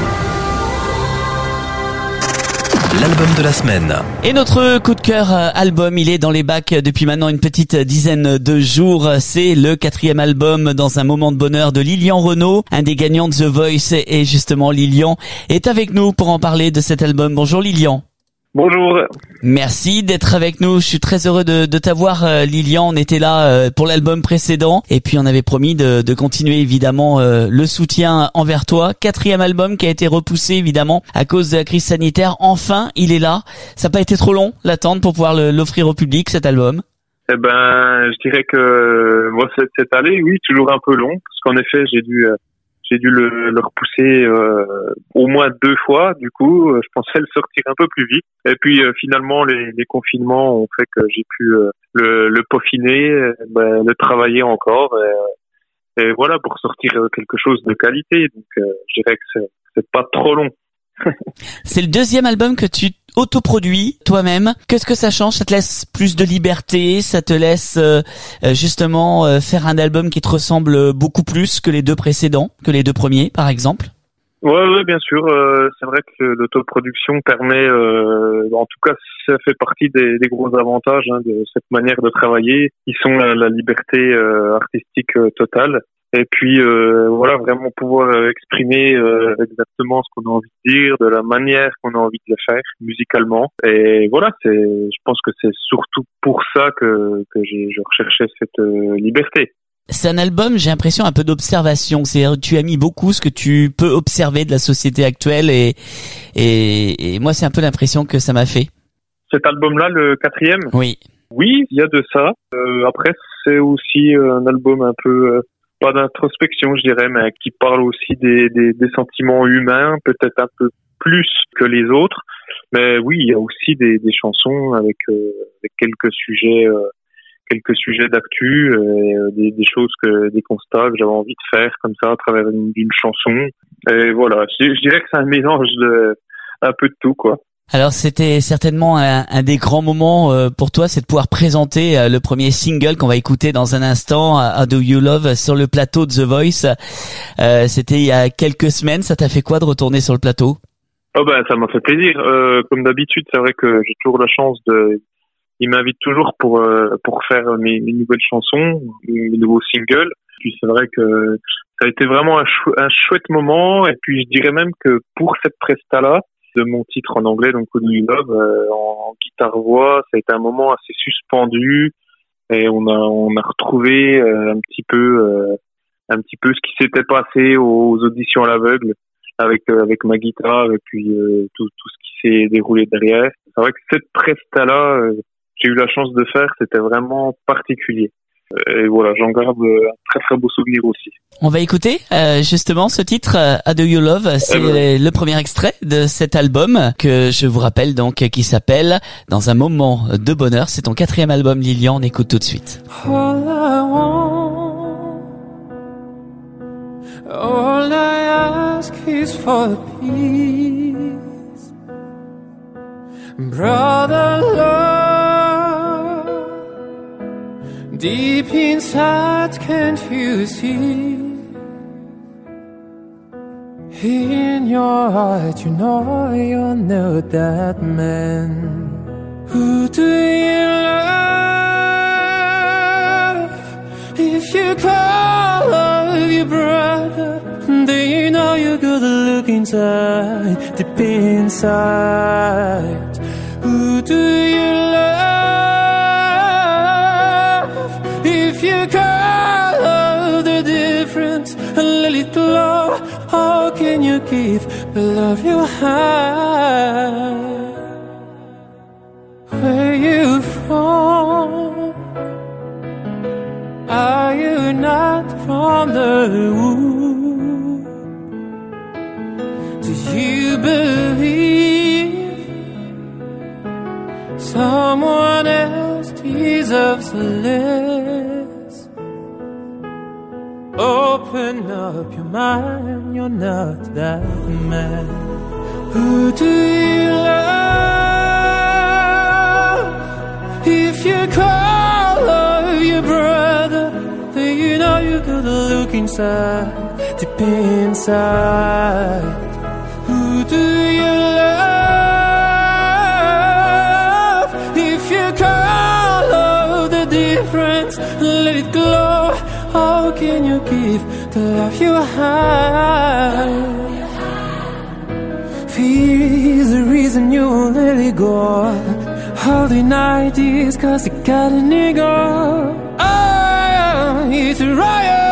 L'album de la semaine. Et notre coup de cœur album, il est dans les bacs depuis maintenant une petite dizaine de jours. C'est le 4e album dans un moment de bonheur de Lilian Renaud, un des gagnants de The Voice. Et justement, Lilian est avec nous pour en parler de cet album. Bonjour Lilian. Bonjour. Merci d'être avec nous. Je suis très heureux de t'avoir, Lilian. On était là pour l'album précédent et puis on avait promis de continuer évidemment le soutien envers toi. 4e album qui a été repoussé évidemment à cause de la crise sanitaire. Enfin, il est là. Ça n'a pas été trop long l'attente pour pouvoir l'offrir au public, cet album. Eh ben, je dirais que moi cette année, oui, toujours un peu long parce qu'en effet, j'ai dû le repousser au moins 2 fois. Du coup, je pensais le sortir un peu plus vite. Et puis finalement, les confinements ont fait que j'ai pu le peaufiner, le travailler encore. Et voilà, pour sortir quelque chose de qualité. Donc, je dirais que c'est pas trop long. C'est le 2e album que tu autoproduis toi-même. Qu'est-ce que ça change? Ça te laisse plus de liberté? Ça te laisse justement faire un album qui te ressemble beaucoup plus que les 2 précédents, que les 2 premiers, par exemple? Ouais, bien sûr. C'est vrai que l'autoproduction permet, en tout cas, ça fait partie des gros avantages de cette manière de travailler. Ils sont la liberté artistique totale. Et puis voilà, vraiment pouvoir exprimer exactement ce qu'on a envie de dire, de la manière qu'on a envie de le faire musicalement. Et voilà, je pense que c'est surtout pour ça que je recherchais cette liberté. C'est un album, j'ai l'impression, un peu d'observation. C'est-à-dire, tu as mis beaucoup ce que tu peux observer de la société actuelle et moi, c'est un peu l'impression que ça m'a fait. Cet album-là, le 4e? Oui. Oui, il y a de ça. Après, c'est aussi un album un peu, pas d'introspection, je dirais, mais qui parle aussi des sentiments humains, peut-être un peu plus que les autres. Mais oui, il y a aussi des chansons avec quelques sujets d'actu, des choses des constats que j'avais envie de faire comme ça à travers d'une chanson. Et voilà, je dirais que c'est un mélange un peu de tout, quoi. Alors c'était certainement un des grands moments pour toi, c'est de pouvoir présenter le premier single qu'on va écouter dans un instant, How Do You Love, sur le plateau de The Voice. C'était il y a quelques semaines. Ça t'a fait quoi de retourner sur le plateau? Oh ben ça m'a fait plaisir. Comme d'habitude, c'est vrai que j'ai toujours la chance il m'invite toujours pour faire mes nouvelles chansons, mes nouveaux singles. Puis c'est vrai que ça a été vraiment un chouette moment. Et puis je dirais même que pour cette presta-là, de mon titre en anglais, donc How Do You Love, en guitare-voix, ça a été un moment assez suspendu. Et on a retrouvé un petit peu ce qui s'était passé aux auditions à l'aveugle avec ma guitare et puis tout ce qui s'est déroulé derrière. C'est vrai que cette presta-là, j'ai eu la chance de faire, c'était vraiment particulier. Et voilà, j'en garde un très très beau souvenir aussi. On va écouter justement ce titre, How Do You Love. C'est le premier extrait de cet album que je vous rappelle donc, qui s'appelle Dans un moment de bonheur. C'est ton 4e album, Lilian. On écoute tout de suite. All I ask is for peace, brother love. Deep inside, can't you see? In your heart, you know you're not that man. Who do you love? If you call of your brother, then you know you gotta look inside, deep inside. Who do you love? If you call of the difference and let it glow, how can you give the love you have? Where you from? Are you not from the womb? Do you believe someone else deserves less? Open up your mind, you're not that man. Who do you love? If you call of your brother, then you know you gotta look inside, deep inside. Who do you love? If you call of the difference, let it glow. How can you give the love you have? Fear is the reason you let it go. Holding ideas cause you got an ego. Oh, it's a riot.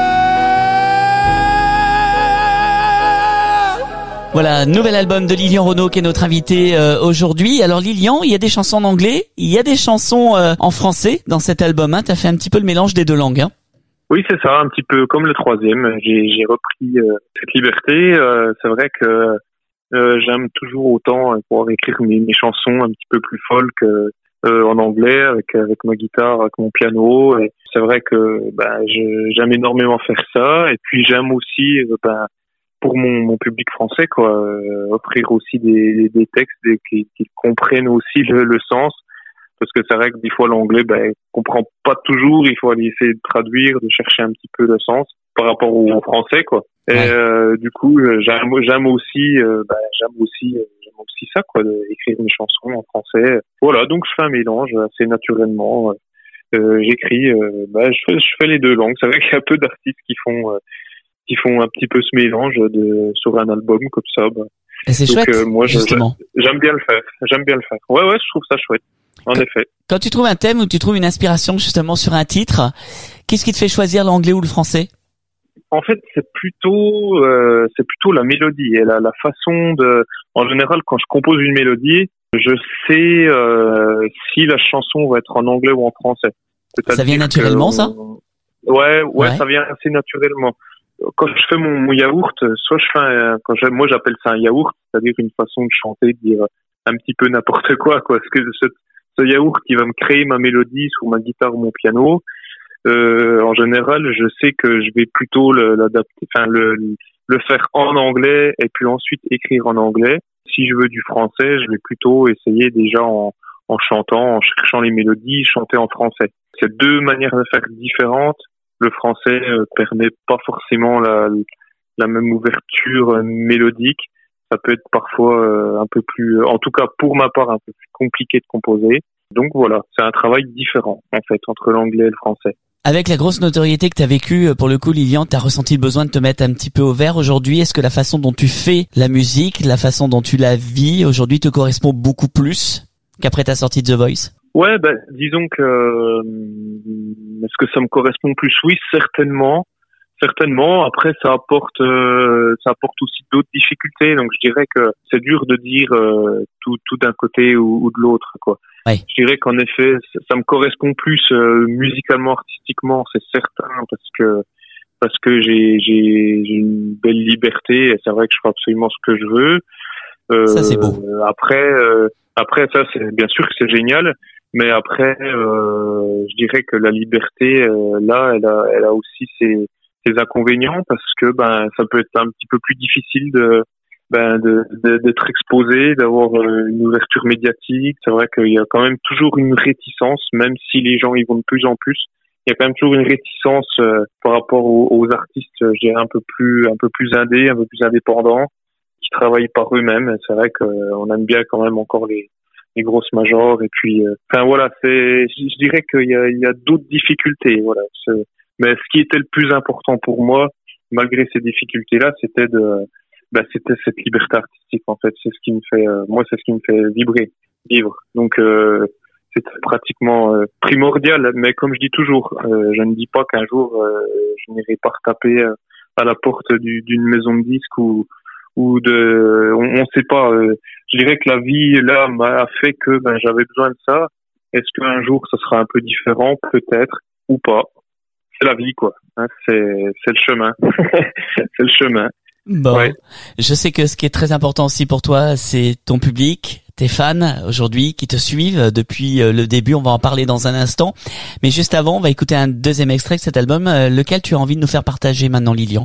Voilà, nouvel album de Lilian Renaud qui est notre invité aujourd'hui. Alors Lilian, il y a des chansons en anglais, il y a des chansons en français dans cet album. T'as fait un petit peu le mélange des deux langues. Oui, c'est ça, un petit peu comme le 3e. J'ai repris cette liberté. C'est vrai que j'aime toujours autant pouvoir écrire mes chansons un petit peu plus folk en anglais avec ma guitare, avec mon piano. Et c'est vrai que j'aime énormément faire ça. Et puis j'aime aussi pour mon public français offrir aussi des textes qui comprennent aussi le sens. Parce que c'est vrai que des fois l'anglais comprend pas toujours, il faut aller essayer de traduire, de chercher un petit peu le sens par rapport au français Et du coup j'aime aussi ça d'écrire mes chansons en français. Voilà, donc je fais un mélange assez naturellement. J'écris je fais les deux langues. C'est vrai qu'il y a peu d'artistes qui font un petit peu ce mélange sur un album comme ça. Et c'est donc, chouette, moi justement. J'aime bien le faire. Ouais, je trouve ça chouette. En effet. Quand tu trouves un thème ou tu trouves une inspiration justement sur un titre, qu'est-ce qui te fait choisir l'anglais ou le français? En fait, c'est plutôt la mélodie et la façon de. En général, quand je compose une mélodie, je sais si la chanson va être en anglais ou en français. Ça vient naturellement, ça? Ouais, ça vient assez naturellement. Quand je fais mon yaourt, soit je fais moi j'appelle ça un yaourt, c'est-à-dire une façon de chanter, de dire un petit peu n'importe quoi. Parce que ce yaourt qui va me créer ma mélodie sur ma guitare ou mon piano. En général, je sais que je vais plutôt l'adapter, le faire en anglais et puis ensuite écrire en anglais. Si je veux du français, je vais plutôt essayer déjà en chantant, en cherchant les mélodies, chanter en français. C'est deux manières de faire différentes. Le français permet pas forcément la même ouverture mélodique. Ça peut être parfois un peu plus, en tout cas pour ma part, un peu plus compliqué de composer. Donc voilà, c'est un travail différent en fait entre l'anglais et le français. Avec la grosse notoriété que tu as vécue, pour le coup, Lilian, tu as ressenti le besoin de te mettre un petit peu au vert aujourd'hui. Est-ce que la façon dont tu fais la musique, la façon dont tu la vis aujourd'hui te correspond beaucoup plus qu'après ta sortie de The Voice? Ouais, disons que est-ce que ça me correspond plus? Oui, certainement. Certainement. Après, ça apporte aussi d'autres difficultés. Donc, je dirais que c'est dur de dire tout d'un côté ou de l'autre, quoi. Ouais. Je dirais qu'en effet, ça me correspond plus musicalement, artistiquement, c'est certain, parce que j'ai une belle liberté. Et c'est vrai que je fais absolument ce que je veux. Ça, c'est beau. Après, ça, c'est bien sûr que c'est génial. Mais après, je dirais que la liberté, là, elle a aussi ses inconvénients, parce que ça peut être un petit peu plus difficile d'être exposé, d'avoir une ouverture médiatique. C'est vrai qu'il y a quand même toujours une réticence, même si les gens y vont de plus en plus. Il y a quand même toujours une réticence par rapport aux artistes, je dirais un peu plus indés, un peu plus indépendants, qui travaillent par eux-mêmes. C'est vrai qu'on aime bien quand même encore les grosses majors. Et puis, voilà, je dirais qu'il y a d'autres difficultés. Voilà. Mais ce qui était le plus important pour moi, malgré ces difficultés-là, c'était cette liberté artistique, en fait. C'est ce qui me fait vivre. Donc, c'était pratiquement primordial. Mais comme je dis toujours, je ne dis pas qu'un jour, je n'irai pas retaper à la porte d'une maison de disques ou on sait pas. Je dirais que la vie, là, m'a fait que, j'avais besoin de ça. Est-ce qu'un jour, ça sera un peu différent? Peut-être, ou pas. C'est la vie, quoi. Hein, c'est le chemin. C'est le chemin. Bon. Ouais. Je sais que ce qui est très important aussi pour toi, c'est ton public, tes fans aujourd'hui qui te suivent depuis le début. On va en parler dans un instant. Mais juste avant, on va écouter un deuxième extrait de cet album. Lequel tu as envie de nous faire partager maintenant, Lilian?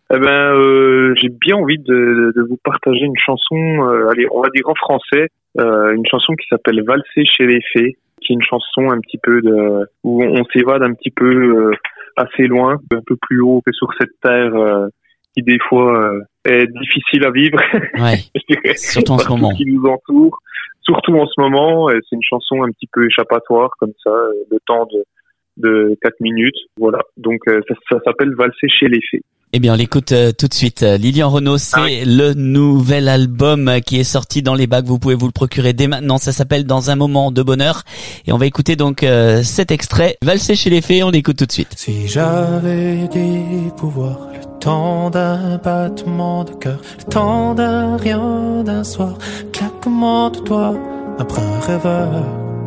J'ai bien envie de vous partager une chanson, allez, on va dire en français, une chanson qui s'appelle Valser chez les fées, qui est une chanson un petit peu où on s'évade un petit peu assez loin, un peu plus haut que sur cette terre qui des fois est difficile à vivre. Ouais. Surtout en ce moment. Qui nous entoure, surtout en ce moment. C'est une chanson un petit peu échappatoire comme ça, le temps de 4 minutes. Voilà. Donc ça s'appelle Valser chez les fées. Eh bien, on l'écoute tout de suite. Lilian Renaud, c'est le nouvel album qui est sorti dans les bacs. Vous pouvez vous le procurer dès maintenant. Ça s'appelle Dans un moment de bonheur. Et on va écouter donc cet extrait. Valser chez les fées, on l'écoute tout de suite. Si j'avais des pouvoirs, le temps d'un battement de cœur, le temps d'un rien, d'un soir, claquement de doigts, après un rêveur.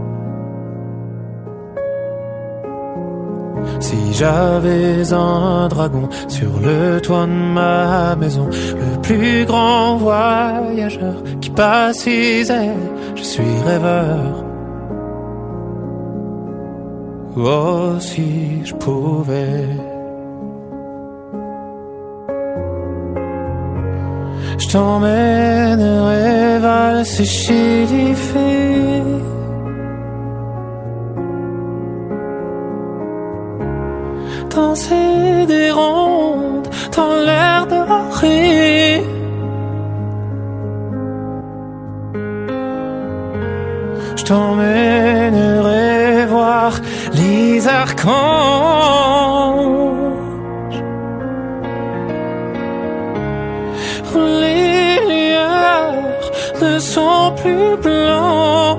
Si j'avais un dragon sur le toit de ma maison, le plus grand voyageur qui passe ses ailes, je suis rêveur. Oh, si je pouvais, je t'emmènerais valser chez les fées. Danser des rondes dans l'air doré. Je t'emmènerai voir les archanges. Les lueurs ne sont plus blanches.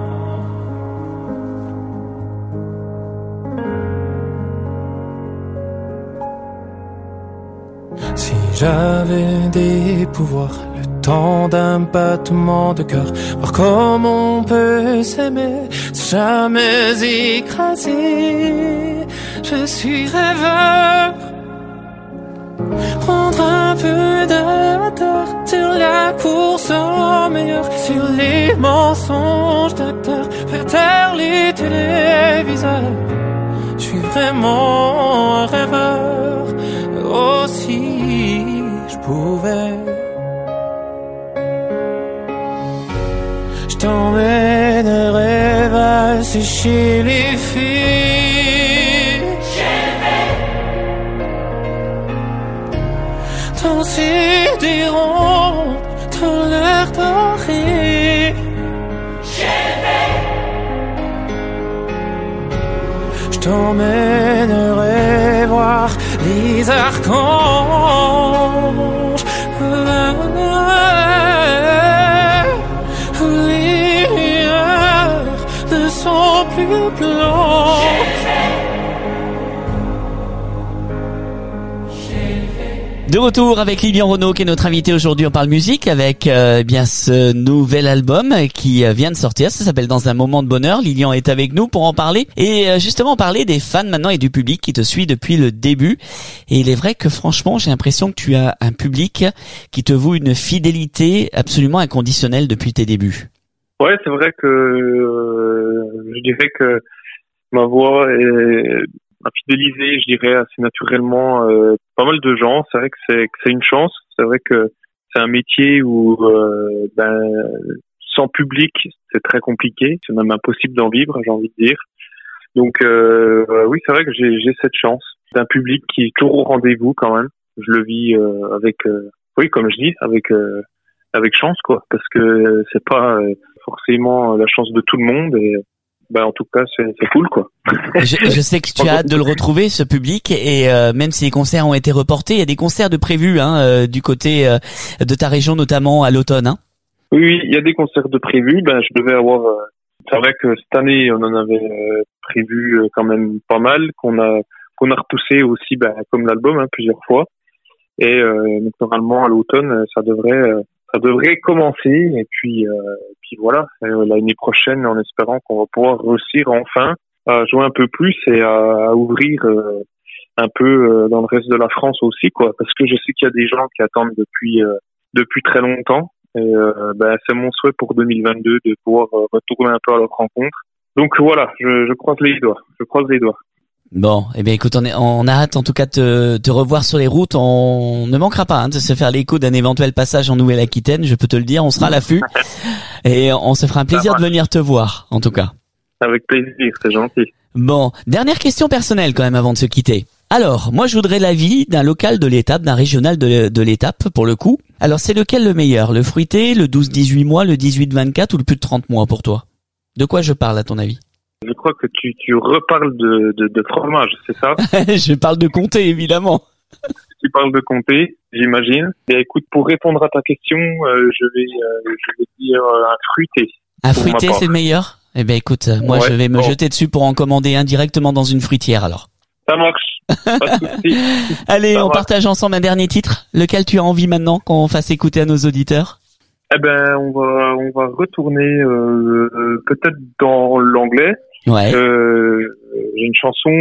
Si j'avais des pouvoirs, le temps d'un battement de cœur, voir comme on peut s'aimer sans jamais écraser. Je suis rêveur. Prendre un peu de hauteur sur la course au meilleur, sur les mensonges d'acteurs, faire taire les téléviseurs. Je suis vraiment un rêveur. Oh, si je pouvais, je t'emmènerais valser chez les filles. Danser des rondes dans l'air doré. Je t'emmènerai voir les archanges. Les lueurs ne sont plus blanches. De retour avec Lilian Renaud qui est notre invité aujourd'hui. On parle musique avec bien ce nouvel album qui vient de sortir. Ça s'appelle Dans un moment de bonheur. Lilian est avec nous pour en parler et justement parler des fans maintenant et du public qui te suit depuis le début. Et il est vrai que franchement, j'ai l'impression que tu as un public qui te voue une fidélité absolument inconditionnelle depuis tes débuts. Ouais, c'est vrai que je dirais que ma voix a fidélisé, je dirais, assez naturellement pas mal de gens. C'est vrai que c'est une chance. C'est vrai que c'est un métier où sans public, c'est très compliqué. C'est même impossible d'en vivre, j'ai envie de dire. Donc oui, c'est vrai que j'ai cette chance d'un public qui est toujours au rendez-vous quand même. Je le vis avec comme je dis, avec chance quoi, parce que c'est pas forcément la chance de tout le monde et en tout cas c'est cool quoi. Je sais que tu as hâte de le retrouver ce public et même si les concerts ont été reportés, il y a des concerts de prévus du côté de ta région notamment à l'automne hein. Oui, il y a des concerts de prévus, je devais avoir c'est vrai que cette année on en avait prévu quand même pas mal qu'on a repoussé aussi comme l'album plusieurs fois et donc normalement à l'automne ça devrait commencer et puis voilà l'année prochaine en espérant qu'on va pouvoir réussir enfin à jouer un peu plus et à ouvrir un peu dans le reste de la France aussi quoi parce que je sais qu'il y a des gens qui attendent depuis très longtemps et c'est mon souhait pour 2022 de pouvoir retourner un peu à leur rencontre donc voilà je croise les doigts. Bon, eh bien écoute, on a hâte en tout cas de te revoir sur les routes. On ne manquera pas de se faire l'écho d'un éventuel passage en Nouvelle-Aquitaine, je peux te le dire, on sera à l'affût et on se fera un plaisir de venir te voir en tout cas. Avec plaisir, c'est gentil. Bon, dernière question personnelle quand même avant de se quitter. Alors, moi je voudrais l'avis d'un local de l'étape, d'un régional de l'étape pour le coup. Alors c'est lequel le meilleur, le fruité, le 12-18 mois, le 18-24 ou le plus de 30 mois pour toi? De quoi je parle à ton avis? Je crois que tu reparles de fromage, c'est ça? Je parle de comté, évidemment. Tu parles de comté, j'imagine. Et écoute, pour répondre à ta question, je vais dire un fruité. Un fruité, c'est le meilleur? Eh ben écoute, moi je vais me jeter dessus pour en commander un directement dans une fruitière alors. Ça marche. Pas de souci. Allez, on partage ensemble un dernier titre. Lequel tu as envie maintenant qu'on fasse écouter à nos auditeurs? Eh ben, on va retourner peut-être dans l'anglais. Ouais. J'ai une chanson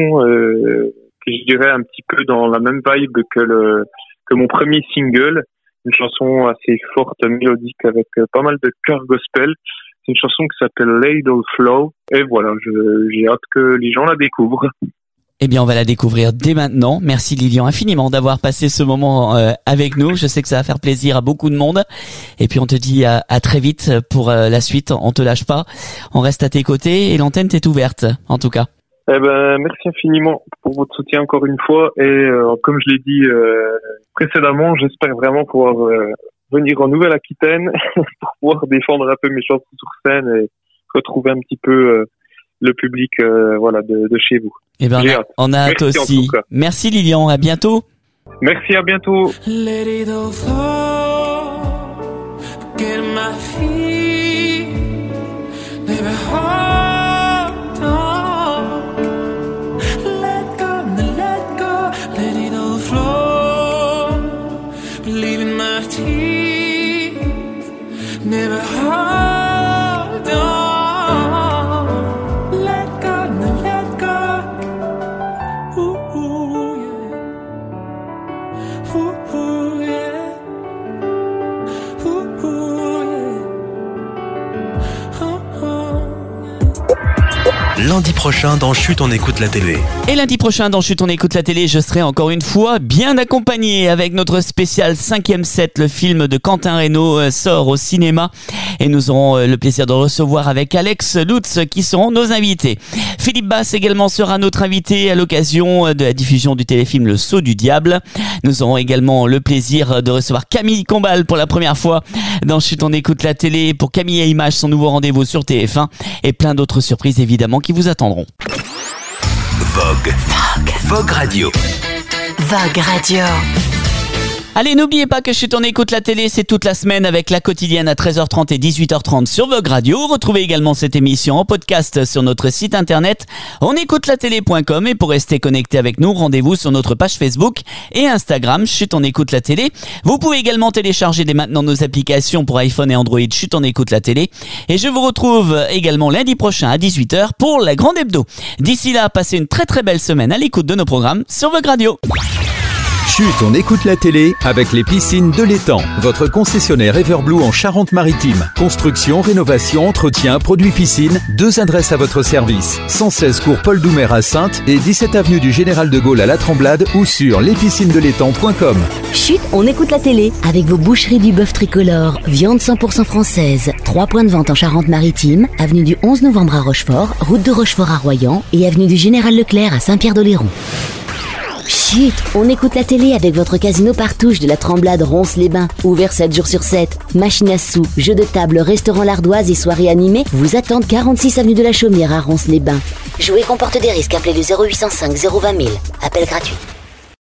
que je dirais un petit peu dans la même vibe que mon premier single, une chanson assez forte, mélodique avec pas mal de chœur gospel. C'est une chanson qui s'appelle Ladle Flow et voilà, j'ai hâte que les gens la découvrent. Eh bien, on va la découvrir dès maintenant. Merci Lilian infiniment d'avoir passé ce moment avec nous. Je sais que ça va faire plaisir à beaucoup de monde. Et puis on te dit à très vite pour la suite. On te lâche pas. On reste à tes côtés et l'antenne t'est ouverte, en tout cas. Eh ben, merci infiniment pour votre soutien encore une fois. Et comme je l'ai dit précédemment, j'espère vraiment pouvoir venir en Nouvelle-Aquitaine pour pouvoir défendre un peu mes chansons sur scène et retrouver un petit peu le public de chez vous. Eh ben, on a hâte aussi. Merci Lilian, à bientôt. Merci, à bientôt. Let it all fall, get my feet, never hold on. Let go, let it all flow. Believe in my teeth, never hold on. Lundi prochain dans Chut on écoute la télé. Et lundi prochain dans Chut on écoute la télé, je serai encore une fois bien accompagné avec notre spécial 5e set. Le film de Quentin Reynaud sort au cinéma et nous aurons le plaisir de recevoir avec Alex Lutz qui seront nos invités. Philippe Bass également sera notre invité à l'occasion de la diffusion du téléfilm Le Sceau du Diable. Nous aurons également le plaisir de recevoir Camille Combal pour la première fois dans Chut on écoute la télé pour Camille et Images, son nouveau rendez-vous sur TF1 et plein d'autres surprises évidemment qui vous attendront. Vogue Radio. Vogue Radio. Allez, n'oubliez pas que Chut, on écoute la télé, c'est toute la semaine avec la quotidienne à 13h30 et 18h30 sur Vogue Radio. Retrouvez également cette émission en podcast sur notre site internet onécoutelatélé.com et pour rester connecté avec nous, rendez-vous sur notre page Facebook et Instagram Chut, on écoute la télé. Vous pouvez également télécharger dès maintenant nos applications pour iPhone et Android Chut, on écoute la télé. Et je vous retrouve également lundi prochain à 18h pour la grande hebdo. D'ici là, passez une très très belle semaine à l'écoute de nos programmes sur Vogue Radio. Chut, on écoute la télé avec les piscines de l'Étang. Votre concessionnaire Everblue en Charente-Maritime. Construction, rénovation, entretien, produits piscine. 2 adresses à votre service. 116 cours Paul Doumer à Saintes et 17 avenue du Général de Gaulle à La Tremblade ou sur lespiscinesdelétang.com. Chut, on écoute la télé avec vos boucheries du bœuf tricolore. Viande 100% française. 3 points de vente en Charente-Maritime. Avenue du 11 novembre à Rochefort. Route de Rochefort à Royan. Et avenue du Général Leclerc à Saint-Pierre-d'Oléron. Chut, on écoute la télé avec votre casino Partouche de la Tremblade Ronces-les-Bains. Ouvert 7 jours sur 7. Machine à sous, jeux de table, restaurant l'ardoise et soirées animées vous attendent 46 avenue de la Chaumière à Ronces-les-Bains. Jouer comporte des risques. Appelez le 0805 020 000. Appel gratuit.